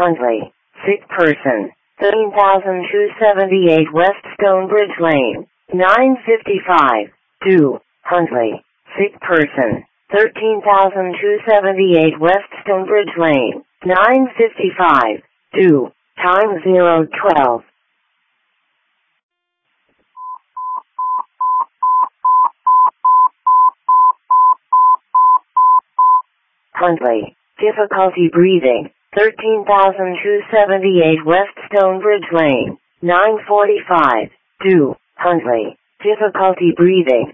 Huntley. Sick person. 13,278 West Stonebridge Lane. 955. 2. Huntley. Sick person. 13,278 West Stonebridge Lane. 955. 2. Time 012. Huntley. Difficulty breathing. 13,278 West Stonebridge Lane. 945. 2. Huntley. Difficulty breathing.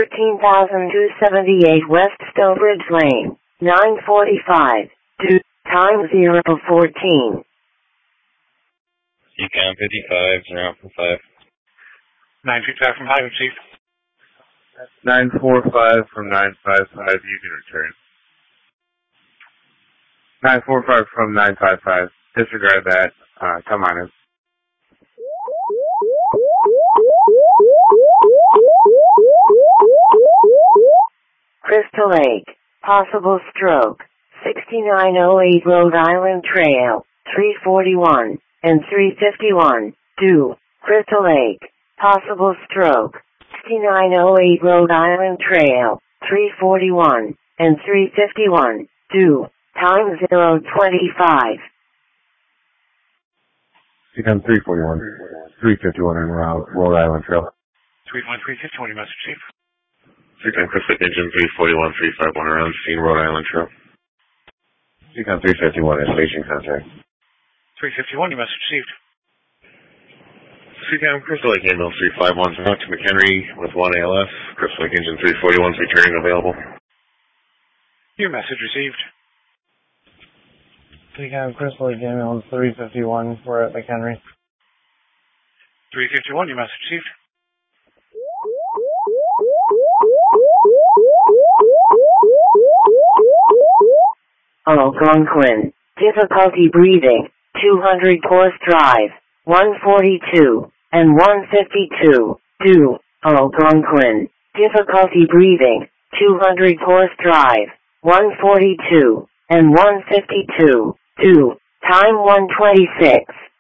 13,278 West Stonebridge Lane. 945. 2. Time 014. Decom 55, 0 for 5. 955 from Highway Chief. 945 from 955, you can return. 945 from 955, disregard that, come on in. Crystal Lake. Possible stroke. 6908 Rhode Island Trail. 341 and 351. 2. Crystal Lake. Possible stroke. 6908 Rhode Island Trail. 341 and 351. 2. Time 025. Decom 341, 351 en route, Rhode Island Trail. 31351, your message, Chief. Decom Crystal Engine 341, 351 around scene, Rhode Island Trail. Decom 351 is station contact. 351, your message received. Decom Crystal Lake Ambulance 351, talk to McHenry with 1 ALS. Crystal Lake Engine 341 is returning available. Your message received. Decom Crystal Lake Ambulance 351, we're at McHenry. 351, your message received. Algonquin. Difficulty breathing. 200 course drive. 142 and 152. 2. Algonquin. Difficulty breathing. 200 course drive. 142 and 152. 2. Time 126.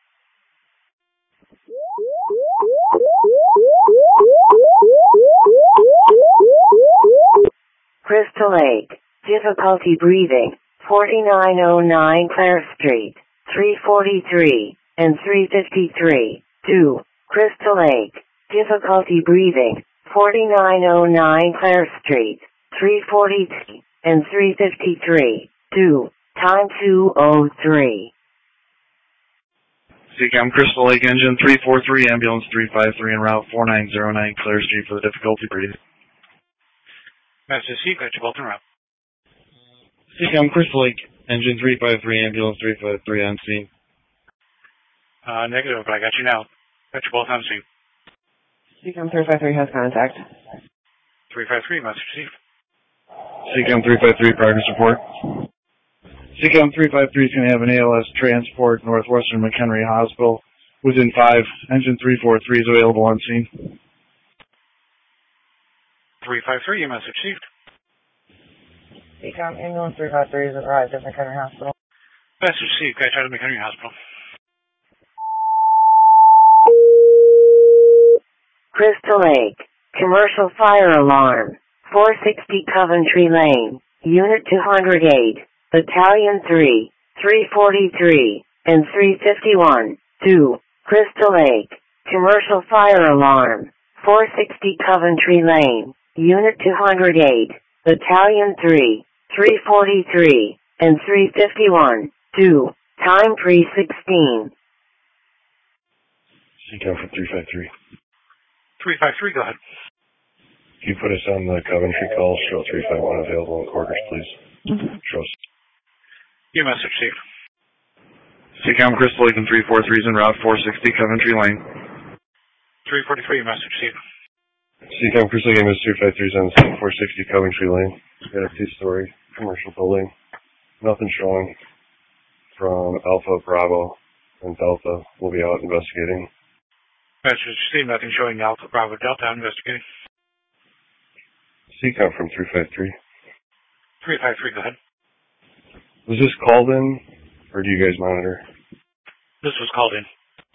Crystal Lake. Difficulty breathing. 4909 Clare Street. 343 and 353. 2. Crystal Lake. Difficulty breathing. 4909 Clare Street. 343 and 353. 2. Time 203. Decom Crystal Lake Engine 343, Ambulance 353 en route 4909 Clare Street for the difficulty breathing. Message received, got your bolt en route. Decom Crystal Lake Engine 353, Ambulance 353 on scene. Negative, but I got you now. Got your bolt on scene. Decom 353 has contact. 353, message received. Decom 353, progress report. Decom 353 is going to have an ALS transport Northwestern McHenry Hospital within 5. Engine 343 is available on scene. 353, your message received. Decom Ambulance 353 has arrived at McHenry Hospital. Message received, got you out of McHenry Hospital. Crystal Lake. Commercial fire alarm. 460 Coventry Lane. Unit 208. Battalion 3. 343 and 351. 2. Crystal Lake. Commercial fire alarm. 460 Coventry Lane. Unit 208. Battalion 3. 343 and 351. 2. Time 316. Decom for 353. 353, go ahead. Can you put us on the Coventry call? Show 351 available in quarters, please. Show us. Your message received. Decom Crystal Lake and 343 is en route 460 Coventry Lane. 343, your message received. Decom Crystal Lake Ambulance 353 is on scene, 460 Coventry Lane. We've got a 2-story commercial building. Nothing showing from Alpha, Bravo, and Delta. We'll be out investigating. Message received, nothing showing Alpha, Bravo, Delta, investigating. Decom from 353. 353, go ahead. Was this called in, or do you guys monitor? This was called in.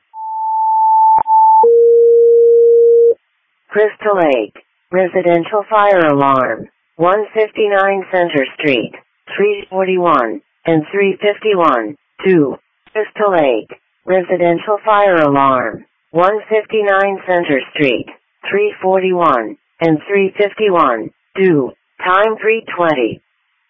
Crystal Lake. Residential fire alarm. 159 Center Street. 341 and 351. 2. Crystal Lake. Residential fire alarm. 159 Center Street. 341 and 351. 2. Time 3:20.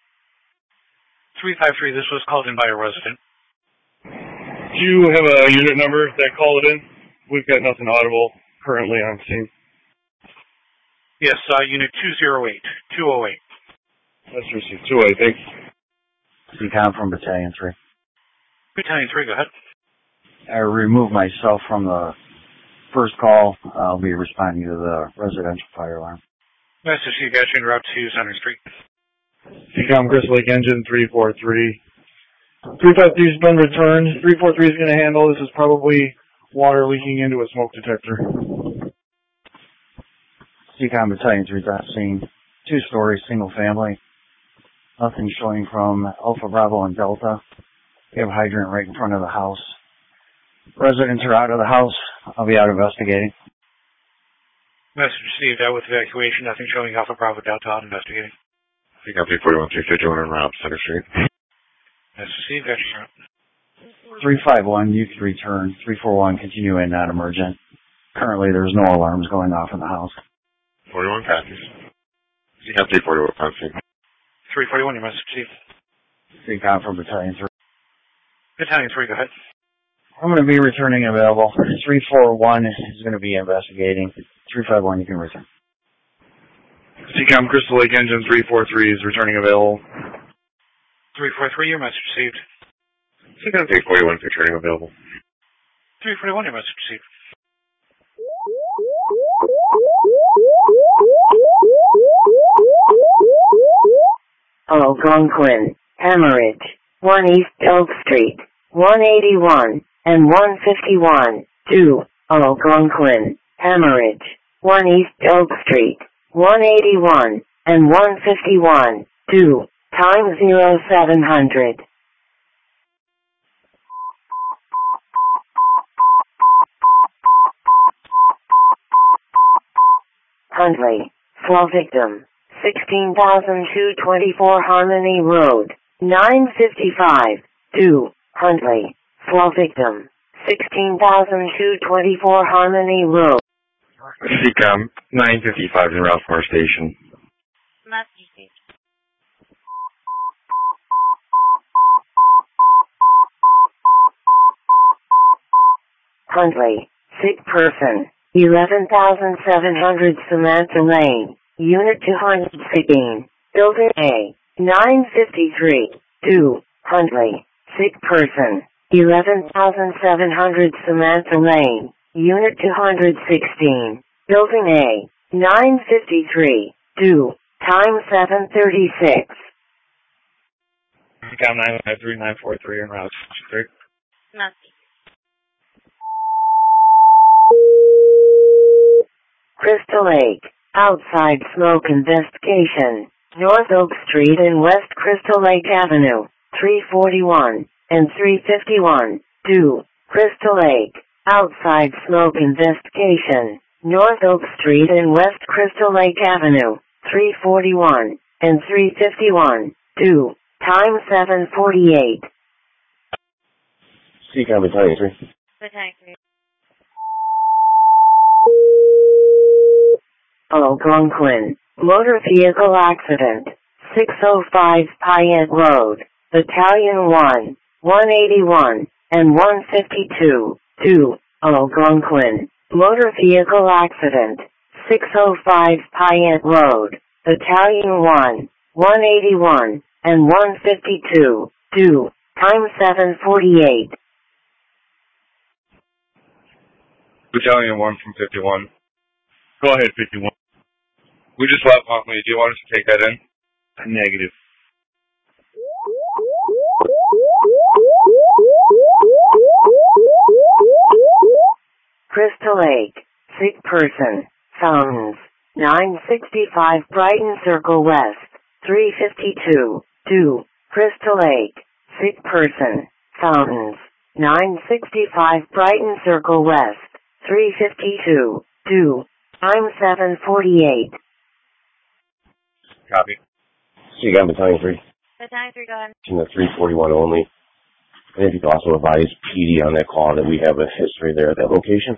353, this was called in by a resident. Do you have a unit number that called it in? We've got nothing audible currently on scene. Yes, unit 208. 208. Let's receive 208, thanks. CCOM from Battalion 3. Battalion 3, go ahead. I removed myself from the first call. I'll be responding to the residential fire alarm. Message to you guys en route to Center Street. CCOM Crystal Lake Engine 343. 353's been returned. 343 is going to handle. This is probably water leaking into a smoke detector. CCOM Battalion 3's on scene. 2-story, single family. Nothing showing from Alpha, Bravo, and Delta. We have a hydrant right in front of the house. Residents are out of the house. I'll be out investigating. Message received out with evacuation. Nothing showing Alpha, Bravo, Delta out investigating. CCOM 341, 351 en route, Center Street. Message received, guys en route. 351, you can return. 341, continue in non-emergent. Currently, there's no alarms going off in the house. 41 copies. CCOM 341 on scene. 341, your message received. CCOM from Battalion 3. Battalion 3, go ahead. I'm going to be returning available. 341 is going to be investigating. 351, you can return. CCOM Crystal Lake Engine 343 is returning available. 343, your message received. CCOM 341 returning available. 341, your message received. Algonquin, Hemorrhage, 1 East Elk Street, 181 and 151. 2. Algonquin, Hemorrhage, 1 East Elk Street, 181 and 151. 2. Time 0700. Huntley, Slow Victim, 16,224 Harmony Road, 955. 2. Huntley, Slow Victim, 16,224 Harmony Road. CCOM 955 en route from our station. Huntley, sick person, 11,700 Samantha Lane, Unit 216, Building A, 953. 2. Huntley, sick person, 11,700 Samantha Lane, Unit 216, Building A, 953. 2. Time 7:36. CCOM 953-943 en route. Straight. Crystal Lake, outside smoke investigation, North Oak Street and West Crystal Lake Avenue, 341 and 351. 2. Crystal Lake, outside smoke investigation, North Oak Street and West Crystal Lake Avenue, 341 and 351. 2. Time 7:48. CCOM Battalion 3. Algonquin, motor vehicle accident, 605 Payette Road, Battalion 1, 181 and 152. 2. Algonquin, motor vehicle accident, 605 Payette Road, Battalion 1, 181 and 152. 2. Time 7:48. Battalion 1 from 51. Go ahead, 51. We just left Huntley. Do you want us to take that in? Negative. Crystal Lake, sick person, Fountains, 965 Brighton Circle West, 352. 2. Crystal Lake, sick person, Fountains, 965 Brighton Circle West, 352, due. Time 7:48. Copy. CCAM Battalion 3. Battalion 3, go ahead. In the 341 only. And if you could also advise PD on that call that we have a history there at that location.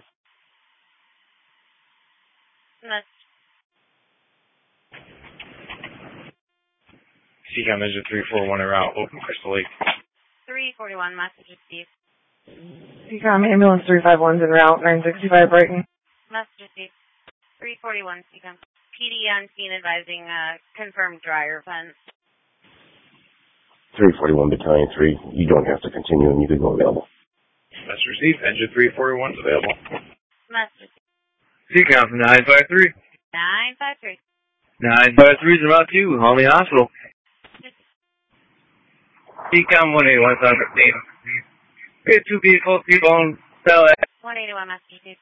CCAM Engine 341 en route, open Crystal Lake. 341, message received. CCOM ambulance 351's en route, 965 Brighton. Message received. 341, CCOM. PD on scene advising confirmed dryer fence. 341 Battalion 3. You don't have to continue and you can go available. Message received. Engine 341 is available. Message received. CCAM from 953. 953. 953 is en route to Holly Hospital. CCAM 181, South 15. We have 2 vehicles, T-Bone, Bell 181, message received.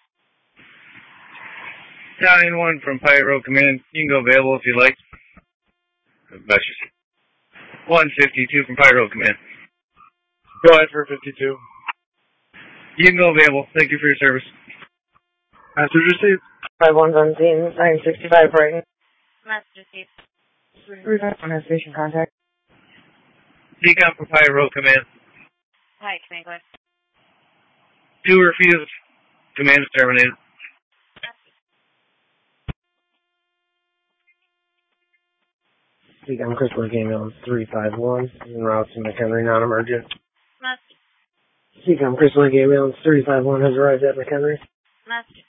Battalion 1 from Pirate Road Command. You can go available if you like. Message received. 152 from Pirate Road Command. Go ahead for 52. You can go available. Thank you for your service. Message received. 51's on scene, 965 Brighton. Message received. 351 has station contact. CCAM from Pirate Road Command. Hi, command, go ahead. 2 refused. Command is terminated. CCOM Crystal Lake ambulance 351 en route to McHenry, non-emergent. Message. CCOM Crystal Lake ambulance 351 has arrived at McHenry. Message.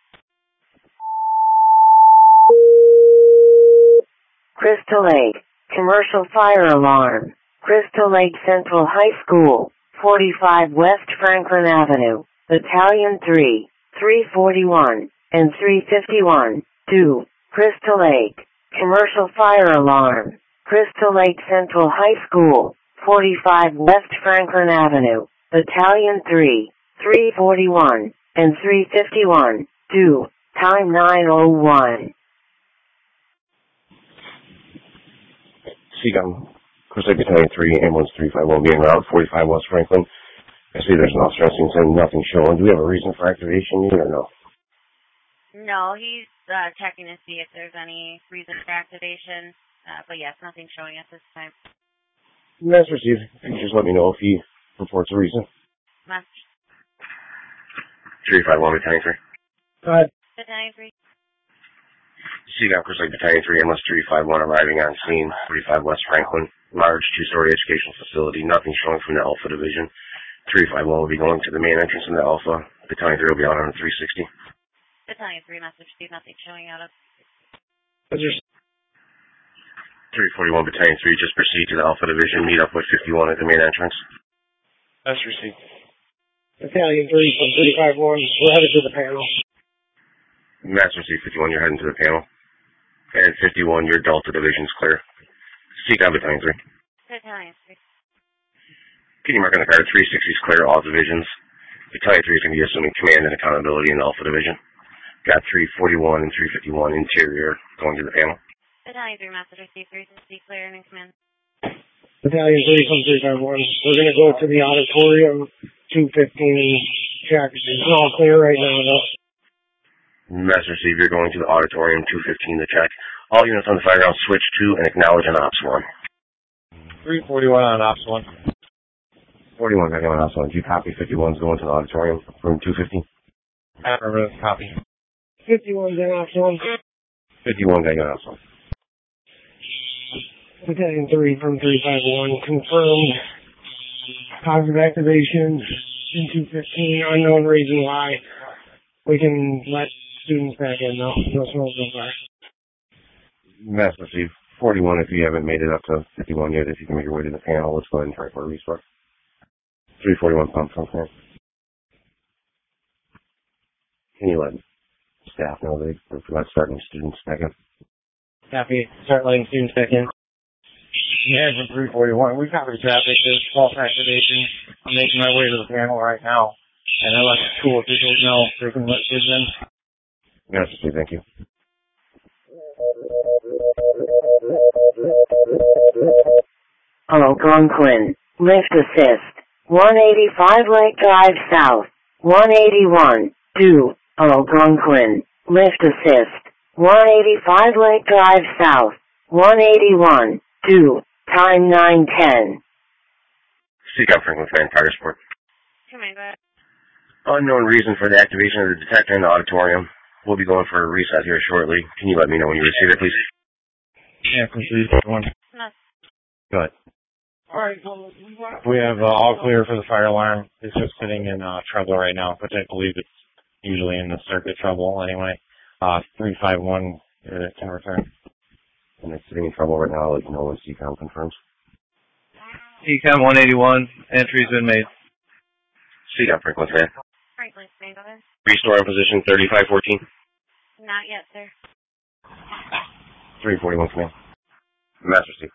Crystal Lake, commercial fire alarm. Crystal Lake Central High School, 45 West Franklin Avenue, Battalion 3, 341, and 351, due. Crystal Lake, commercial fire alarm. Crystal Lake Central High School, 45 West Franklin Avenue, Battalion 3, 341, and 351, due. Time 9:01. CCAM Crystal Lake Battalion 3, ambulance 351 being route 45 West Franklin. I see there's an officer on scene saying nothing showing. Do we have a reason for activation yet or no? No, he's checking to see if there's any reason for activation. But yes, nothing showing at this time. Message received. Just let me know if he reports a reason. Message. 351 Battalion 3. Go ahead. Battalion 3. CCAM Crystal Lake Battalion 3, ambulance 351 arriving on scene, 45 West Franklin. Large 2-story educational facility. Nothing showing from the Alpha Division. 351 will be going to the main entrance in the Alpha. Battalion 3 will be out on 360. Battalion 3, message received. Nothing showing out of. 341 Battalion 3, just proceed to the Alpha Division. Meet up with 51 at the main entrance. That's received. Battalion 3 from 351, we're headed to the panel. Master C51, you're heading to the panel. And 51, your Delta Division's clear. CCAM Battalion 3. Battalion 3. Can you mark on the card? 360's clear, all divisions. Battalion 3 is going to be assuming command and accountability in the Alpha Division. Got 341 and 351 interior going to the panel. Battalion 3, message received. 360 clear and in command. Battalion 3 from 351, we're going to go to the auditorium, 215 check. It's all clear right now, though. Master C, you're going to the auditorium, 215 to check. All units on the fire ground switch to and acknowledge an Ops 1. 341 on Ops 1. 41 got on Ops 1. Do you copy 51's going to the auditorium, room 215? Affirmative, copy. 51's in Ops 1. 51 got on Ops 1. Battalion 3 from 351, confirmed. Positive activation in 215, unknown reason why. We can let students back in, though. No smoke so far. Master C, 41, if you haven't made it up to 51 yet, if you can make your way to the panel, let's go ahead and try for a restart. 341 pump from there. Can you let staff know that we're not starting students back in? Happy to start letting students back in. Yeah, from 341. We've covered traffic. There's false activation. I'm making my way to the panel right now. And I let the school officials know they can let kids in. Master C, thank you. Algonquin, lift assist. 185 Lake Drive South. 181. Do. Algonquin. Lift assist. 185 Lake Drive South. 181. Do. Time 9:10. Seacom Franklin Command, progress report. Command, go ahead. Unknown reason for the activation of the detector in the auditorium. We'll be going for a reset here shortly. Can you let me know when you receive it, please? Yeah, proceed. No. Go ahead. Alright, well, We have all clear for the fire alarm. It's just sitting in trouble right now, which I believe it's usually in the circuit trouble anyway. 351 can return. And it's sitting in trouble right now. I'll let you know when Seacom confirms. Ecom 181, entry's been made. Seacom Franklin Command. Franklin, Command, go ahead. Restore on position 3514. Not yet, sir. 341 Command. Master Steve.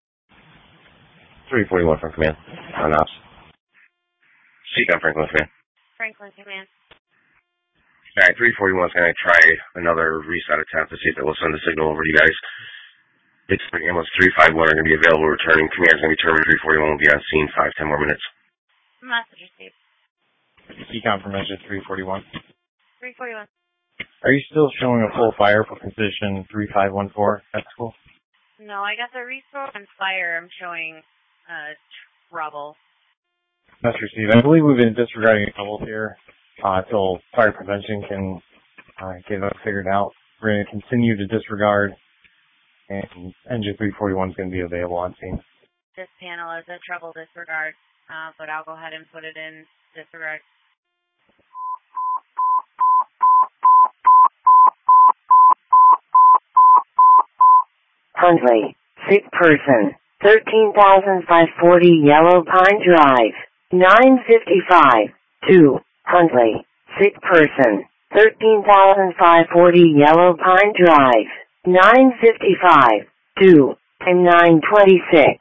341 from Command. On ops. Seacom Franklin Command. Franklin, Command. Alright, 341 is going to try another reset attempt to see if it will send a signal over to you guys. It's ambulance 351 are going to be available returning. Command's going to be terminated. 341 will be on scene 5-10 more minutes. Message received. Seacom for message 341. 341. Are you still showing a full fire for position 3514? That's cool. No, I got the restore and fire. I'm showing trouble. That's received. I believe we've been disregarding trouble here until fire prevention can get it figured out. We're going to continue to disregard, and engine 341 is going to be available on scene. This panel is a trouble disregard, but I'll go ahead and put it in disregard. Huntley. Sick person. 13,540 Yellow Pine Drive. 955. 2. Huntley. Sick person. 13,540 Yellow Pine Drive. 955. 2. Time 926.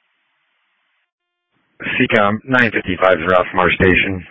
Seacom 955 is Ralph from our station.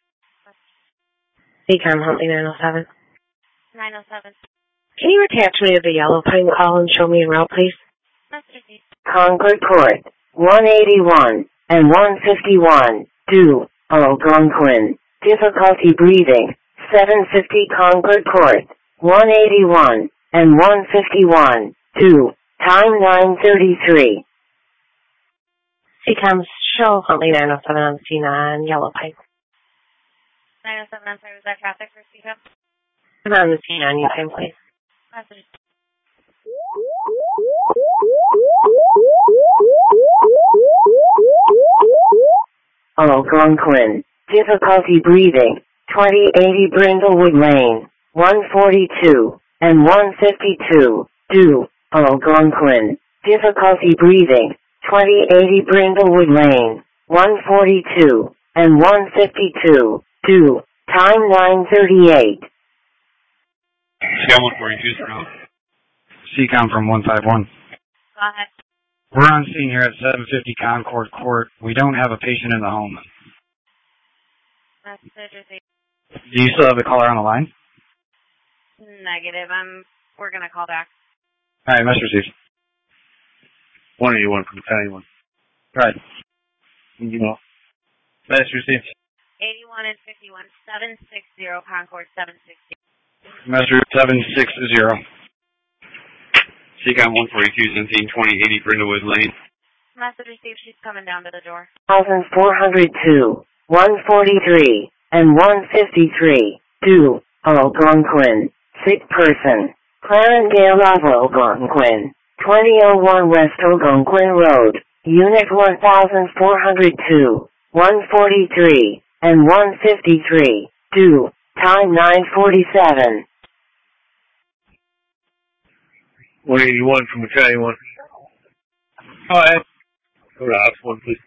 Seacom Huntley 907. 907. Can you attach me to the Yellow Pine call and show me en route, please? Concord Court. 181 and 151. Do. Algonquin. Difficulty breathing. 750 Concord Court. 181 and 151. Do. Time 9:33. Seacom show Huntley 907 on C9 Yellow Pine. 907, I'm sorry, was that traffic for Seacom? I'm on the C9 Yellow Pine, please. Message. Algonquin. Difficulty breathing. 2080 Brindlewood Lane. 142 and 152. Do. Algonquin. Difficulty breathing. 2080 Brindlewood Lane. 142 and 152. Do. Time 9:38. Seacom 142 from Seacom from 151. Go ahead. We're on scene here at 750 Concord Court. We don't have a patient in the home. Message received. Do you still have the caller on the line? Negative. We're gonna call back. All right, message received. 181 from 1081. Right. You know. Message received. 81 and 51. 760 Concord 760. Messenger 760. Seacom 142 17 2080 Brindlewood Lane. Message received. She's coming down to the door. 1,402, 143, and 153. Do. Algonquin. Sick person. Clarendale of Algonquin. 2001 West Algonquin Road. Unit 1,402, 143, and 153. Do. Time 9:47. 181 from McKinney 1. Go ahead. Go to Ops 1, please.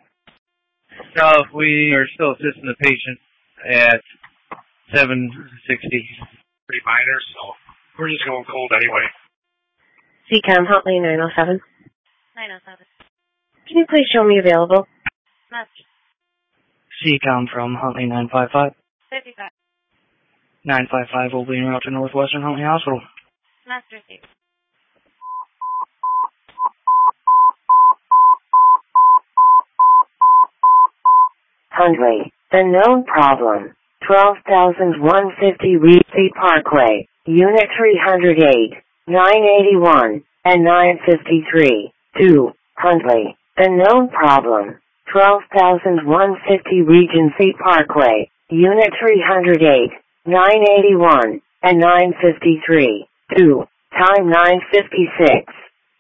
We are still assisting the patient at 760. Pretty minor, so we're just going cold anyway. Seacom Huntley 907. 907. Can you please show me available? Message. Seacom from Huntley 955. 55. 955 will be en route to Northwestern Huntley Hospital. Message received. Hundley. The known problem. 12,150 Reed Parkway, Unit 308, 981, and 953. 2. Hundley. The known problem. 12,150 Regency Parkway, Unit 308, 981, and 953. 2. Time 9:56.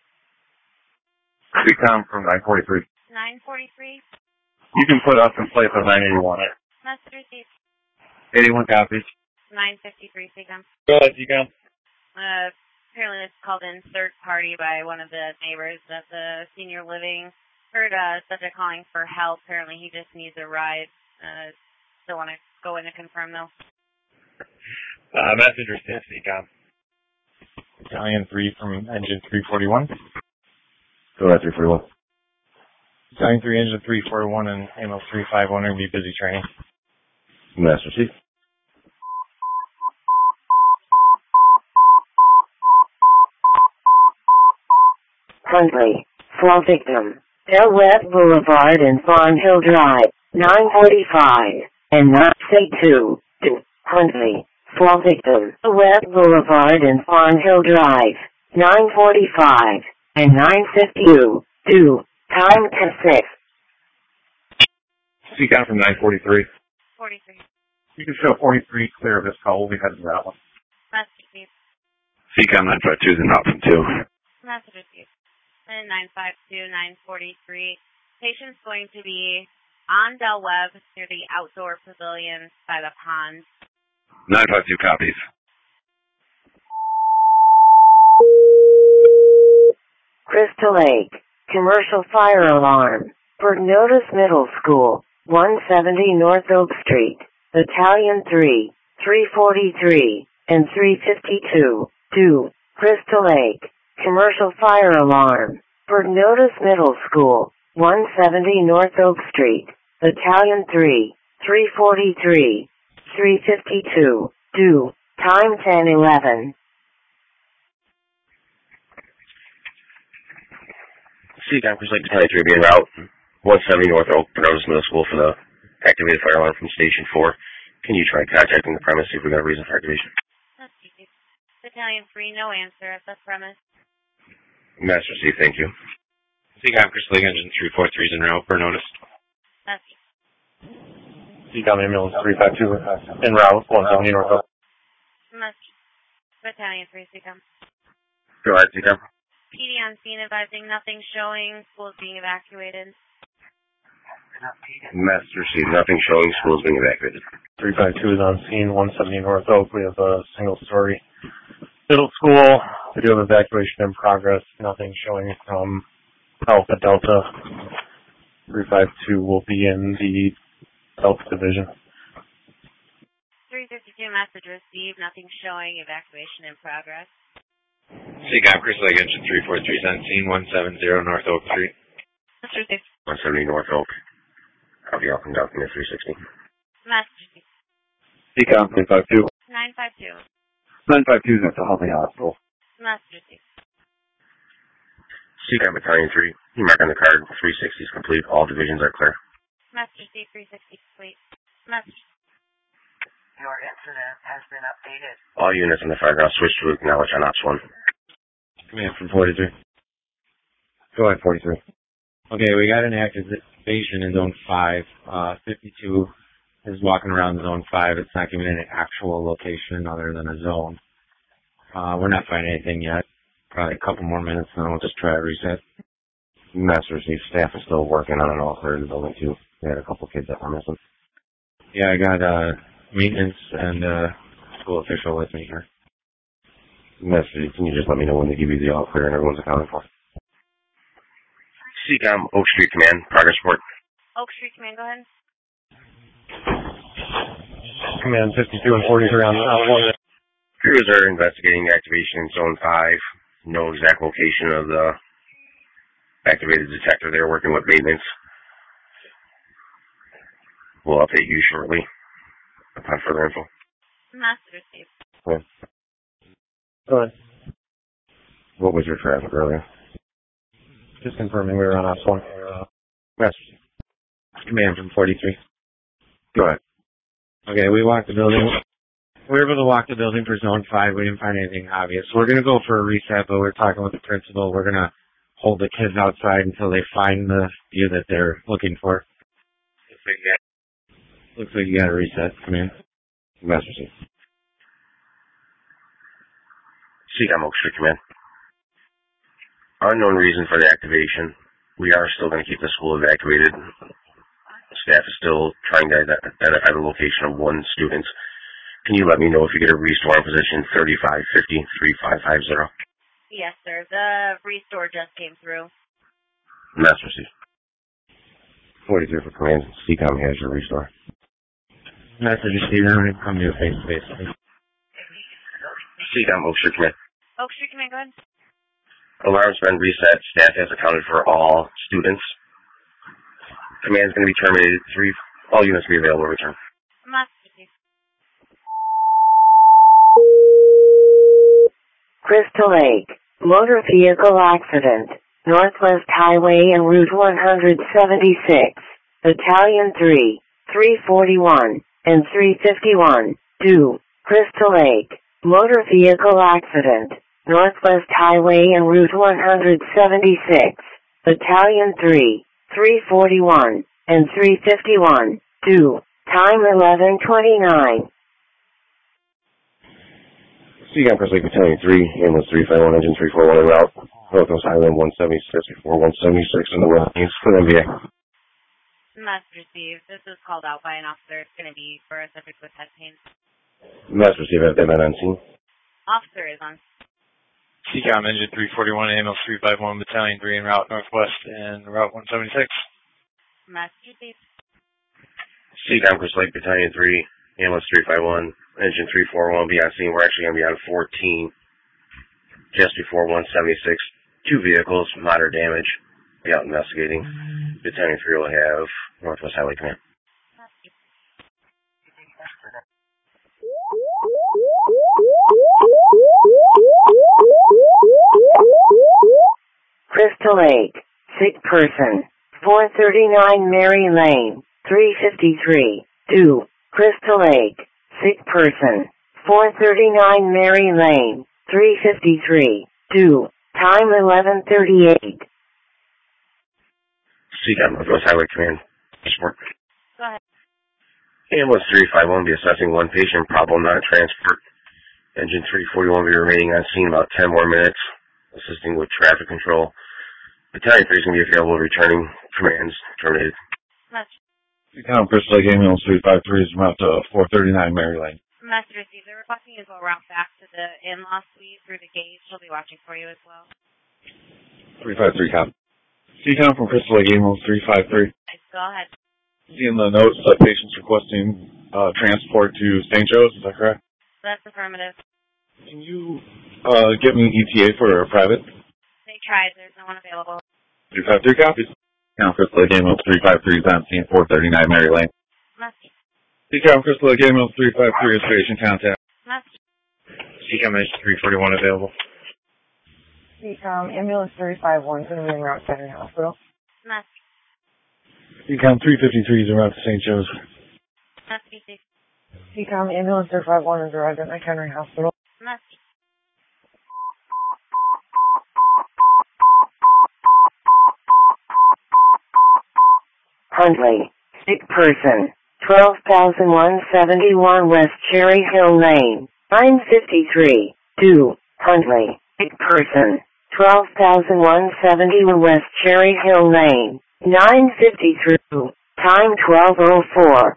Recom from 943. 943. You can put us in place of 981. Message received. 81 copies. 953, Seacom. Go ahead, Seacom. Apparently it's called in third party by one of the neighbors at the senior living. Heard subject calling for help. Apparently he just needs a ride. Still want to go in and confirm though. Message received, Seacom. Battalion 3 from Engine 341. Go ahead, 341. Battalion 3, Engine 341, and AMO 351 are going to be busy training. Master Chief. Hundley. Fall victim. Del Webb Boulevard and Farm Hill Drive, 945, and 962. Hundley. Fall victim. Webb Boulevard and Farm Hill Drive, 945, and 952. 2. Time 10:06. Seacom from 943. 43. You can show 43 clear of this call. We'll be heading to that one. Message received. Seacom 952 is an option 2. Message received. And 952, 943. Patient's going to be on Del Webb near the outdoor pavilion by the pond. 952 copies. Crystal Lake. Commercial fire alarm. Notice Middle School, 170 North Oak Street, Battalion 3, 343, and 352. 2. Crystal Lake. Commercial fire alarm. Notice Middle School, 170 North Oak Street, Battalion 3, 343, 352. 2. Time 10:11. Seacom, Crystal Lake Battalion 3 will be en route. 170 North Oak, Notice Middle School for the activated fire alarm from Station 4. Can you try contacting the premise, see if we got a reason for activation? That's easy. Battalion 3, no answer at the premise. Master C, thank you. Seacom, Crystal Lake Engine 343 is en route per notice. That's Seacom ambulance 352 en route, 170 North Oak. Message. Battalion 3, Seacom. Go ahead, Seacom. PD on scene advising nothing showing. Schools being evacuated. Master C, nothing showing, schools being evacuated. 352 is on scene, 170 North Oak. We have a single-story middle school. We do have evacuation in progress. Nothing showing from Alpha Delta. 352 will be in the Delta Division. 352 message received. Nothing showing. Evacuation in progress. Seacom, Crystal Lake Engine 343 is on scene, 170 North Oak Street. Message received. 170 North Oak. Copy, I'll conduct in 360. Message received. Seacom 952. 952. 952 is at the Huntley Hospital. Message received. Seacom Battalion 3, you mark on the card, 360 is complete, all divisions are clear. Message received. 360 complete. Message. Your incident has been updated. All units in the fireground switch to acknowledge on Ops 1. Command from 43. Go ahead, 43. Okay, we got an activation in Zone 5. 52 is walking around Zone 5. It's not giving an actual location other than a zone. We're not finding anything yet. Probably a couple more minutes and then we'll just try a reset. Master Chief, staff is still working on an all clear in the building too. We had a couple kids that were missing. Yeah, I got maintenance and school official with me here. Master Chief, can you just let me know when they give you the all clear and everyone's accounted for? Seacom, Oak Street Command, progress report. Oak Street Command, go ahead. Command 52 and 43 on one. Crews are investigating the activation in Zone 5. No exact location of the activated detector. They're working with maintenance. We'll update you shortly upon further info. Master received. Okay. Go ahead. What was your traffic earlier? Just confirming we were on Ops 1. Master. Command from 43. Go ahead. Okay, we walked the building. We were able to walk the building for Zone 5. We didn't find anything obvious. We're going to go for a reset, but we're talking with the principal. We're going to hold the kids outside until they find the view that they're looking for. Looks like you got a reset. Come in. Master Chief. CCOM Oak Street Command. Unknown reason for the activation. We are still going to keep the school evacuated. Staff is still trying to identify the location of one student. Can you let me know if you get a restore in position 3550-3550? Yes, sir. The restore just came through. Master Chief. 43 for command. CCOM has your restore. Message received. I'm going to come to you face-to-face. CCOM Oak Street Command. Oak Street Command, go ahead. Alarm's been reset. Staff has accounted for all students. Command's going to be terminated. All units will be available to return. Crystal Lake. Motor vehicle accident. Northwest Highway and Route 176. Battalion 3, 341, and 351. Due. Crystal Lake. Motor vehicle accident. Northwest Highway and Route 176. Battalion 3, 341, and 351. Due. Time 11:29. CCOM Crystal Lake Battalion 3, ambulance 351, engine 341 en route. Northwest Highway 176 before 176 in the west for the MVA. Must receive. This is called out by an officer. It's going to be for a subject with head pain. Must receive. Have they been on scene? Officer is on. CCOM engine 341, ambulance 351, battalion 3 en route northwest and route 176. Must receive. CCOM Crystal Lake Battalion 3, ambulance 351, engine 341 will be on scene. We're actually going to be on 14 just before 176. Two vehicles, moderate damage. Be out investigating. Battalion 3 will have Northwest Highway Command. Crystal Lake. Sick person. 439 Mary Lane. 353. Due. Crystal Lake. Sick person. 439 Mary Lane. 353. Due. Time 11:38. CCOM Northwest Highway Command. Support. Go ahead. Ambulance 351 will be assessing one patient, problem not transport. Engine 341 will be remaining on scene about 10 more minutes, assisting with traffic control. Battalion 3 is going to be available returning commands terminated. CCOM Crystal Lake ambulance 353 is route to 439 Mary Lane. Master receive. They're requesting you go route back to the in-law suite through the gate. She'll be watching for you as well. 353 cop. CCOM from Crystal Lake ambulance 353. Go ahead. Seeing the notes that patients requesting transport to St. Joe's, is that correct? That's affirmative. Can you give me ETA for a private? They tried. There's no one available. 353 copies. CCOM Crystal Lake ambulance 353 is on scene 439 Mary Lane. Master. CCOM Crystal Lake ambulance 353 is patient contact. Master. CCOM engine 341 available. CCOM ambulance 351 is going to be en route to Henry Hospital. Master. CCOM 353 is en route to St. Joe's. Master. CCOM ambulance 351 is arrived at McHenry Hospital. Master. Huntley. Sick person. 12,171 West Cherry Hill Lane. 953. Due. Huntley. Sick person. 12,171 West Cherry Hill Lane. 953. Time 12:04.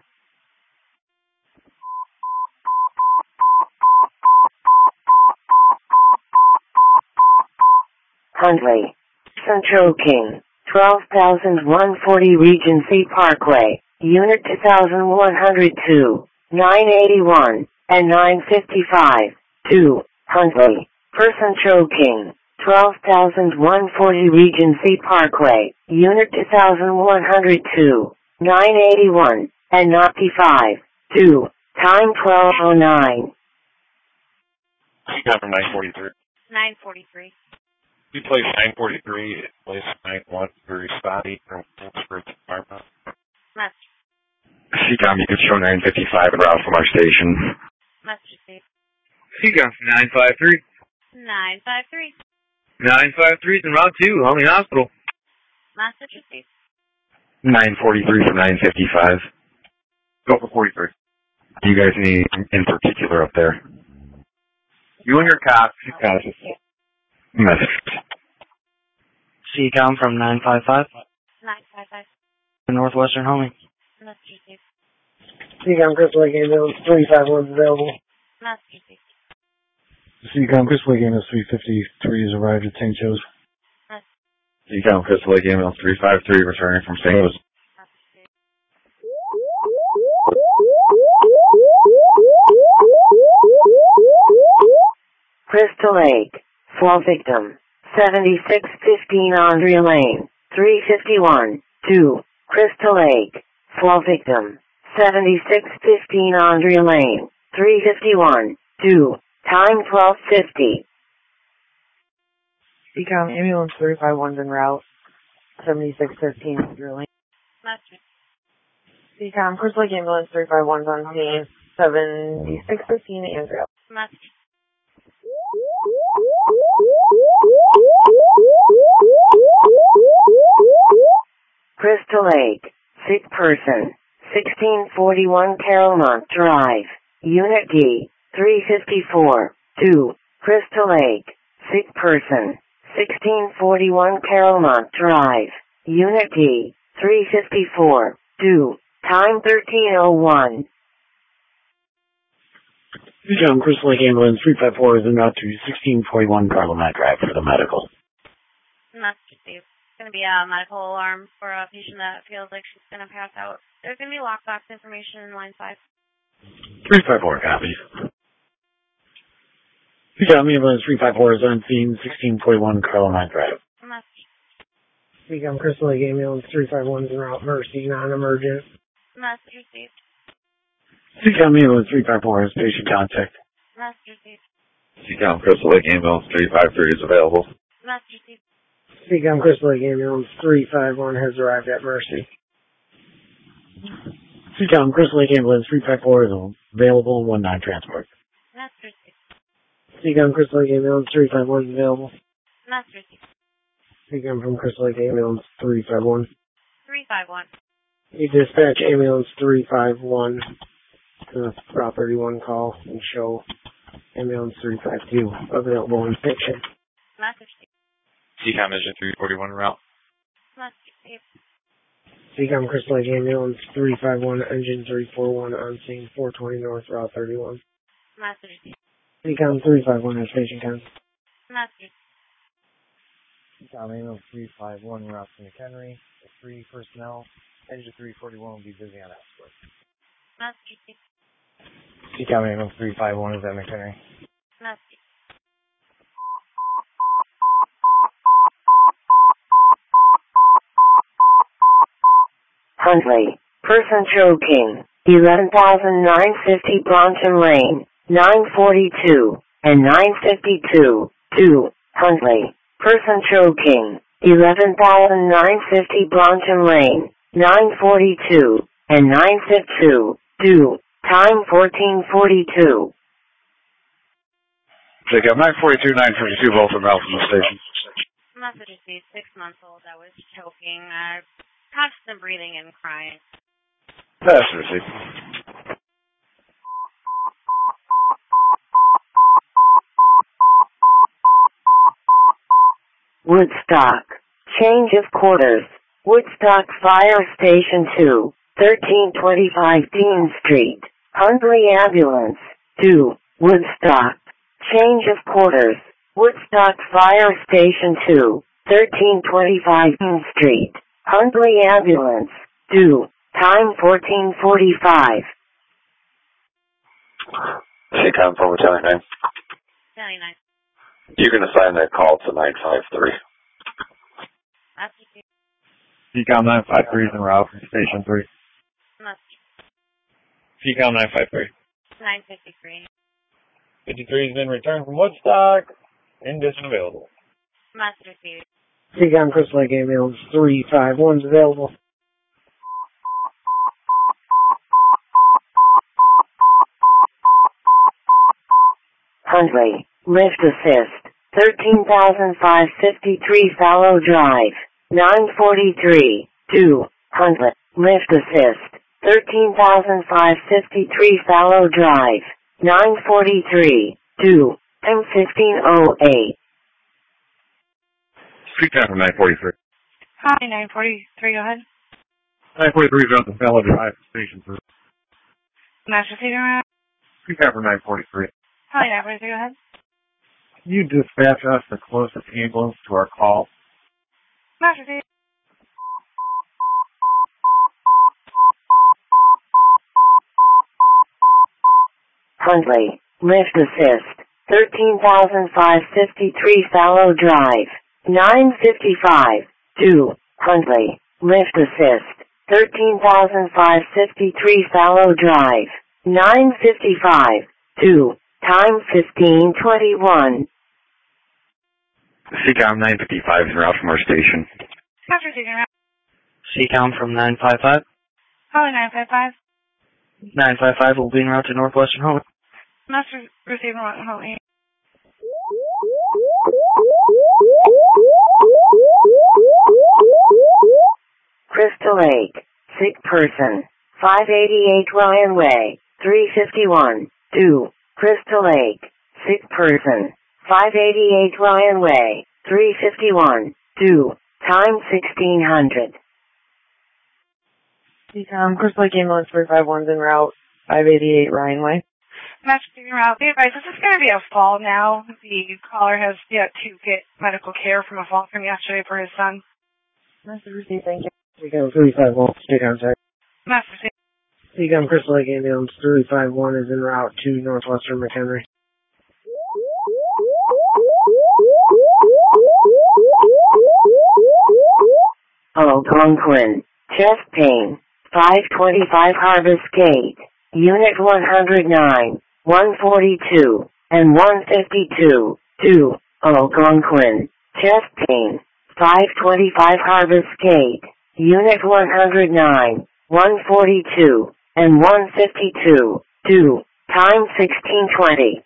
Huntley. Central King. 12,140 Regency Parkway. Unit 2,102. 981 and 955. 2. Huntley. Person Choking. 12,140 Regency Parkway. Unit 2,102. 981 and 95. 2. Time 12:09. CCOM from 943. 943. We placed 943, placed 91 for Spotty from Wolfsburg Department. Master. CCOM CCOM, you could show 955 en route from our station. Message received. CCOM 953. 953. 953 is en route to Huntley Hospital. Message received. 943 for 955. Go for 43. Do you guys need in particular up there? You and your cops. Message. CCOM from 955. 955. Northwestern Homing. Message received. CCOM Crystal Lake Ambulance 351 is available. Message received. CCOM Crystal Lake Ambulance 353 has arrived at St. Joe's. CCOM Crystal Lake Ambulance 353 returning from St. Louis. Crystal Lake. Fall victim. 7615 Andrea Lane. 351. 2. Crystal Lake. Fall victim. 7615 Andrea Lane. 351. 2. Time 12:50. CCOM Ambulance 351's en route. 7615 Andrea Lane. Message. CCOM Crystal Lake Ambulance 351's on scene. 7615 Andrea. Message. Crystal Lake. Sick person. 1641 Carolmont Drive. Unit D. 354. 2. Crystal Lake. Sick person. 1641 Carolmont Drive. Unit D. 354. 2. Time 13:01. CCOM Crystal Lake Ambulance 354 is en route to 1641 Carolmont Drive for the medical. Message received. It's going to be a medical alarm for a patient that feels like she's going to pass out. There's going to be lockbox information in line 5. 354 copies. CCOM Ambulance 354 is on scene 1641 Carolmont Drive. Message. CCOM Crystal Lake Ambulance 351 is en route. Mercy, non-emergent. Message received. CCOM Ambulance 354 has patient contact. Message received. CCOM Crystal Lake Ambulance 353 is available. Message received. CCOM Crystal Lake Ambulance 351 has arrived at Mercy. CCOM Crystal Lake Ambulance 354 is available in 19 transport. Message received. CCOM Crystal Lake Ambulance 351 is available. Message received. CCOM from Crystal Lake Ambulance 351. 351. You dispatch Ambulance 351 to the Route 31 call and show Ambulance 352 available in fiction. Message received. CCOM Engine 341 route. Message received. CCOM Crystal Lake Ambulance 351, Engine 341 on scene 420 North Route 31. Message received. CCOM 351 has patient contact. Message received. CCOM Ambulance 351 route to McHenry. 3 personnel. Engine 341 will be busy on escort. Message received. CCOM Ambulance 351 is at McHenry. Message. Huntley. Person choking. 11,950 Bronson Lane. 942 and 952. 2. Huntley. Person choking. 11,950 Bronson Lane. 942 and 952. 2. Time 14:42. CCOM 942, 952, both en route from the station. Message received. 6-month-old that was choking, constant breathing and crying. That's received. Woodstock. Change of quarters. Woodstock Fire Station 2, 1325 Dean Street. Huntley Ambulance. 2. Woodstock. Change of quarters. Woodstock Fire Station 2, 1325 Dean Street. Huntley Ambulance. 2. Time 14:45. CCOM from Battalion 9. 99. You can assign that call to 953. Message received. CCOM 953 is en route from Station 3. Message. CCOM 953. 953. 53 has been returned from Woodstock. Condition available. Message received. CCOM Crystal Lake Ambulance 351 is available. Huntley, lift assist, 13,553 Fallow Drive, 943, 2, Huntley, lift assist, 13,553 Fallow Drive, 943, 2, M1508. Street down from 943. Hi, 943, go ahead. 943 is on the Fallow Drive station. Master Theater around. Street down from 943. Hi, 943, go ahead. Can you dispatch us the closest ambulance to our call? Master Theater. Huntley, lift assist, 13,553 Fallow Drive, 955, 2, Huntley, lift assist, 13,553 Fallow Drive, 955, 2, time 1521. CCOM 955 is route from our station. Master Theater around. CCOM from 955. Hi, 955. 955 will be en route to Northwestern Home. Master Receiver home. Crystal Lake, sick person, 588 Ryan Way, 351, 2, Crystal Lake, sick person, 588 Ryan Way, 351, 2, time 1600. Crystal Lake Ambulance 351's en route, 588 Ryan Way. Master Theater around. Be advised, this is going to be a fall now. The caller has yet to get medical care from a fall from yesterday for his son. Master Receive, thank you. CCOM 351, stay contact. Master Theater. CCOM Crystal Lake Ambulance 351 is en route to Northwestern McHenry. Algonquin, chest pain, 525 Harvest Gate, Unit 109, 142, and 152, 2, Algonquin, chest pain, 525 Harvest Gate, Unit 109, 142, and 152, 2, time 1620.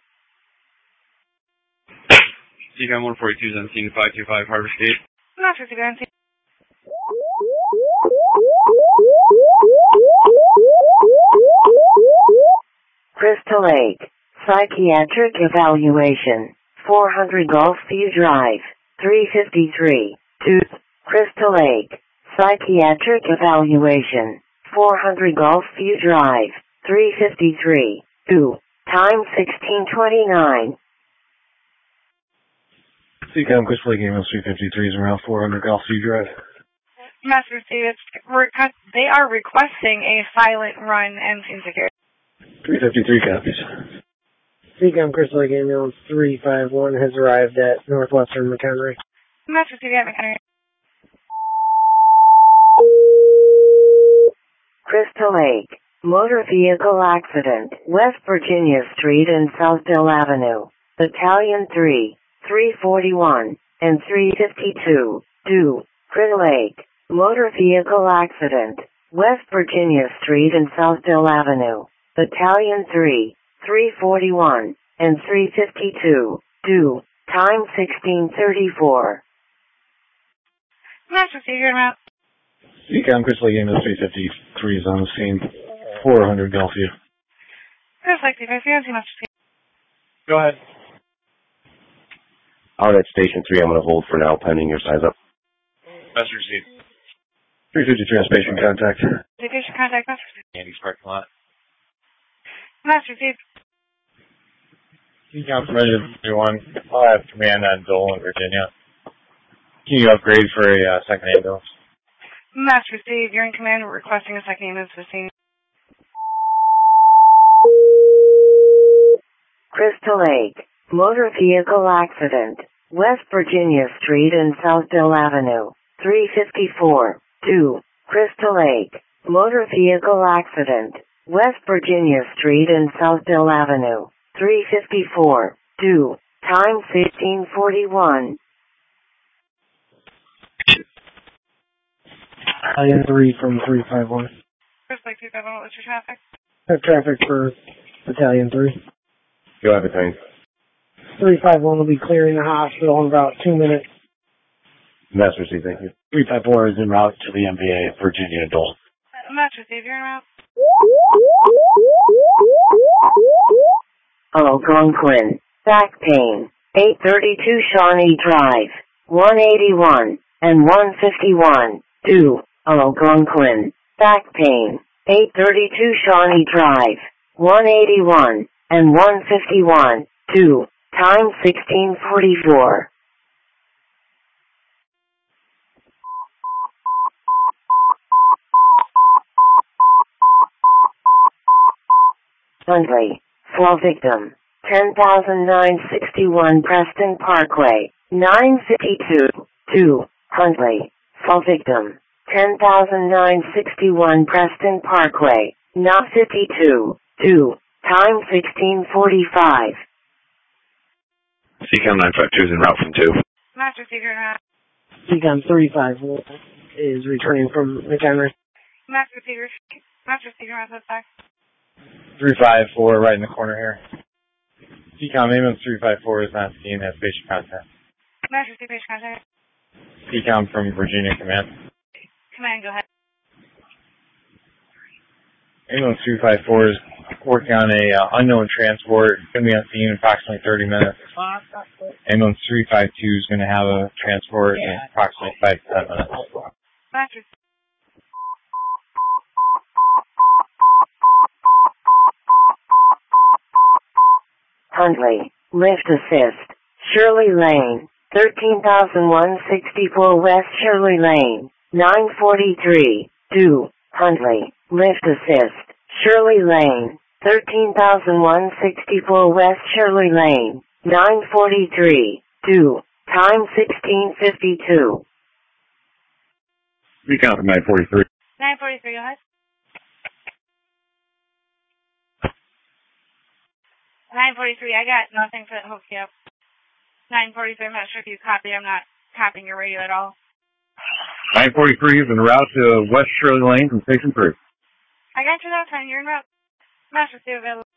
CCOM 142 is on scene 525 Harvest Gate. Master Theater on scene. Crystal Lake, psychiatric evaluation, 400 Gulfview Drive, 353, 2, Crystal Lake, psychiatric evaluation, 400 Gulfview Drive, 353, 2, time 1629. CCOM Crystal Lake Ambulance 353 is around 400 Gulfview Drive. Master Theater, they are requesting a silent run and insecurity. 353 copies. CCOM Crystal Lake Ambulance 351 has arrived at Northwestern McHenry. Master Theater at McHenry. Crystal Lake, motor vehicle accident, West Virginia Street and Southdale Avenue, Battalion 3, 341, and 352, 2, Crystal Lake, motor vehicle accident, West Virginia Street and Southdale Avenue, Battalion 3, 341, and 352, 2, time 1634. Master Theater around. CCOM Crystal Lake Ambulance 353 is on the scene, 400 Gulfview. Crystal Lake 353, Master Theater. Go ahead. Out at Station 3, I'm going to hold for now, pending your size up. Master Receive. 350 transportation contact. Station contact, Master Theater. Andy's parking lot. Master Theater. CCOM President 31, I'll have command on Dolan, Virginia. Can you upgrade for a second ambulance? Master Steve, you're in command. We're requesting a second ambulance to the scene. Crystal Lake, motor vehicle accident, West Virginia Street and Southdale Avenue, 354, 2, Crystal Lake, motor vehicle accident, West Virginia Street and Southdale Avenue, 354, 2, time 1541. Battalion 3 from 351. Crystal Lake 351, what's your traffic? Have traffic for Battalion 3. Go ahead, Battalion. 351 will be clearing the hospital in about 2 minutes. Master C, thank you. 354 is en route to the MVA, Virginia adult. Master C, you're in route. Algonquin. Back pain. 832 Shawnee Drive. 181 and 151. 2. Algonquin. Back pain. 832 Shawnee Drive. 181 and 151. 2. Time 1644. Huntley. Fall victim. 10,961 Preston Parkway. 952. 2. Huntley. Fall victim. 10,961 Preston Parkway. 952. 2. Time 1645. CCOM 952 is en route from 2. Master C, you're in route. CCOM 351 is returning from McHenry. Master C, you're in route. Back. 354 right in the corner here. CCOM ambulance 354 is not seen as patient contact. Master C, patient contact. CCOM from Virginia Command. Command, go ahead. Ambulance 354 is working on a unknown transport. It's going to be on scene in approximately 30 minutes. Ambulance 352 is going to have a transport in approximately 5 to 10 minutes. Master C. Huntley. Lift assist. Shirley Lane. 13,164 West Shirley Lane. 943. 2. Huntley. Lift assist. Shirley Lane. 13,164 West Shirley Lane. 943. 2. Time 1652. CCOM from 943. 943, go ahead. 943, I got nothing to hook you up. 943, I'm not sure if you copy. I'm not copying your radio at all. 943 is en route to West Shirley Lane from Station 3. I got you that time. You're in route. Master C, available.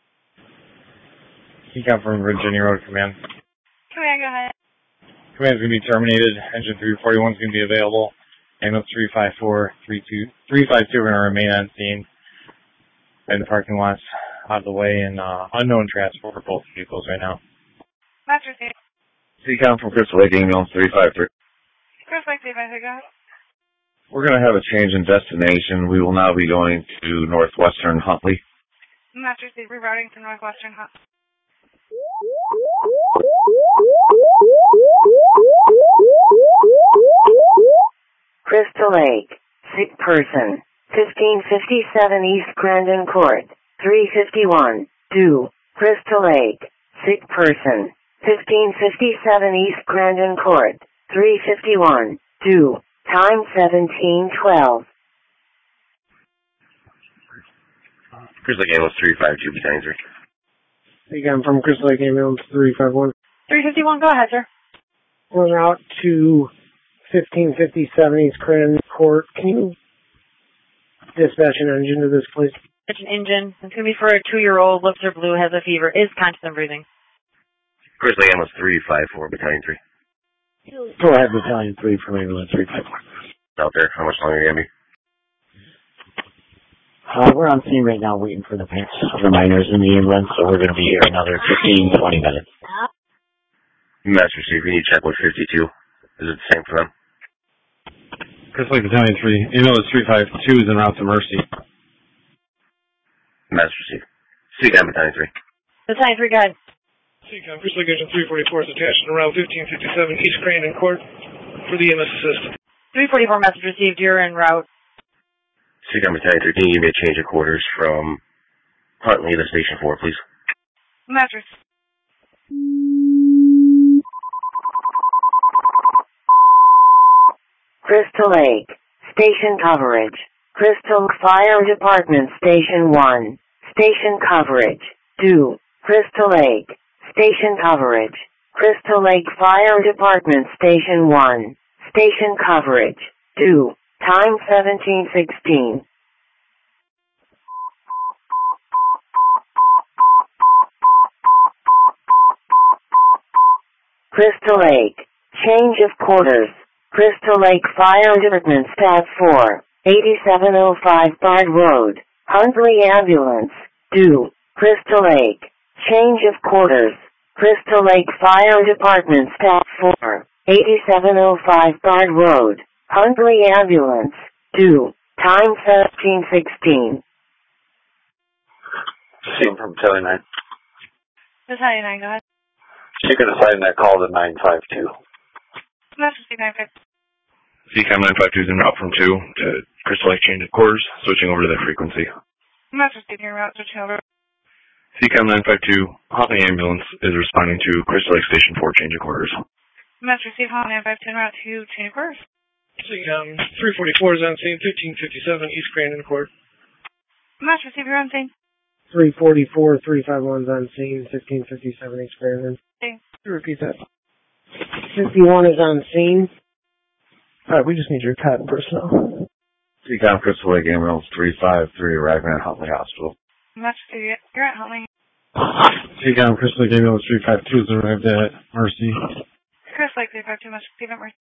CCOM from Virginia Road Command. Command, go ahead. Command is going to be terminated. Engine 341 is going to be available. Ambulance 354, 352 are going to remain on scene. And the parking lot's out of the way, and unknown transport for both vehicles right now. Master C. CCOM from Crystal Lake Ambulance 353. Crystal Lake 353, go ahead. We're going to have a change in destination. We will now be going to Northwestern Huntley. Master C, rerouting to Northwestern Hunt. Crystal Lake. Sick person. 1557 East Grandin Court. 351. 2. Crystal Lake. Sick person. 1557 East Grandin Court. 351. 2. Time 1712. Crystal Lake Ambulance 352, Battalion 3. Again, from Crystal Lake Ambulance 351. 351, go ahead, sir. We're out to 1557 East Grandin Court. Can you dispatch an engine to this, please? It's an engine. It's going to be for a 2-year-old. Lips are blue, has a fever, is conscious and breathing. Crystal Lake Ambulance 354, Battalion 3. Go ahead, Battalion 3 from Ambulance 354. Out there, how much longer are you going to be? We're on scene right now waiting for the parents of the minors in the ambulance, so we're going to be here another 15, 20 minutes. Master C, can you check with 52? Is it the same for them? Crystal Lake Battalion 3, Ambulance 352 is en route to Mercy. Master C. CCOM Battalion 3. Battalion 3, go ahead. CCOM, Crystal Lake Agent 344 is attached to around 1557 East Grandin Court for the EMS assist. 344 message received, you're en route. CCOM Battalion 3, can you give me a change of quarters from Huntley to Station 4, please? Master C. Crystal Lake. Station coverage. Crystal Fire Department Station 1. Station coverage. 2. Crystal Lake. Station coverage. Crystal Lake Fire Department Station 1. Station coverage. 2. Time 1716. Crystal Lake. Change of quarters. Crystal Lake Fire Department Staff 4, 8705 Bard Road. Huntley Ambulance. Due. Crystal Lake. Change of quarters. Crystal Lake Fire Department Staff 4, 8705 Bard Road. Huntley Ambulance. Due. Time 17:16. Scene from Battalion 9. Battalion 9, go ahead. She could assign that call to 952. Message 952. CCAM 952 is en route from 2 to Crystal Lake change of quarters, switching over to that frequency. Message en route to over. CCAM 952, Huntley Ambulance is responding to Crystal Lake Station 4 change of quarters. Message receive Huntley 952 en route to change of quarters. CCAM 344 is on scene, 1557 East Crandon Court. Message receive your own scene. 344, 351 is on scene, 1557 East Crandon. Repeat that. 51 is on scene. Alright, we just need your COT and personnel. CCAM Crystal Lake Ambulance 353 arriving at Huntley Hospital. Message you're at Huntley. CCAM Crystal Lake Ambulance 352 is arrived at Mercy. Chris Lake 352, message receive at Mercy.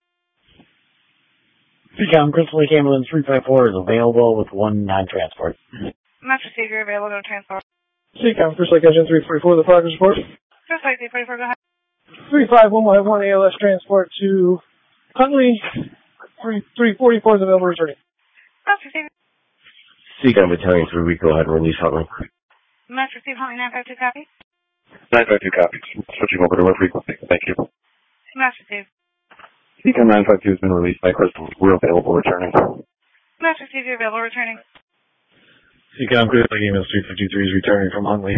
CCAM Crystal Lake Ambulance 354 is available with one non-transport. Message receive you're available to transport. CCAM Crystal Lake Engine 344, the progress report. Chris Lake 344, go ahead. 351 will have one ALS transport to Huntley. 344 is available returning. Message receive. CCAM Battalion 3, we go ahead and release Huntley. Message receive Huntley 952, copy. 952 copies. Switching over to our frequency. Thank you. Message receive. CCAM 952 has been released by Crystal. We're available returning. Message receive, you're available returning. CCAM Crystal Lake Ambulance 353 is returning from Huntley.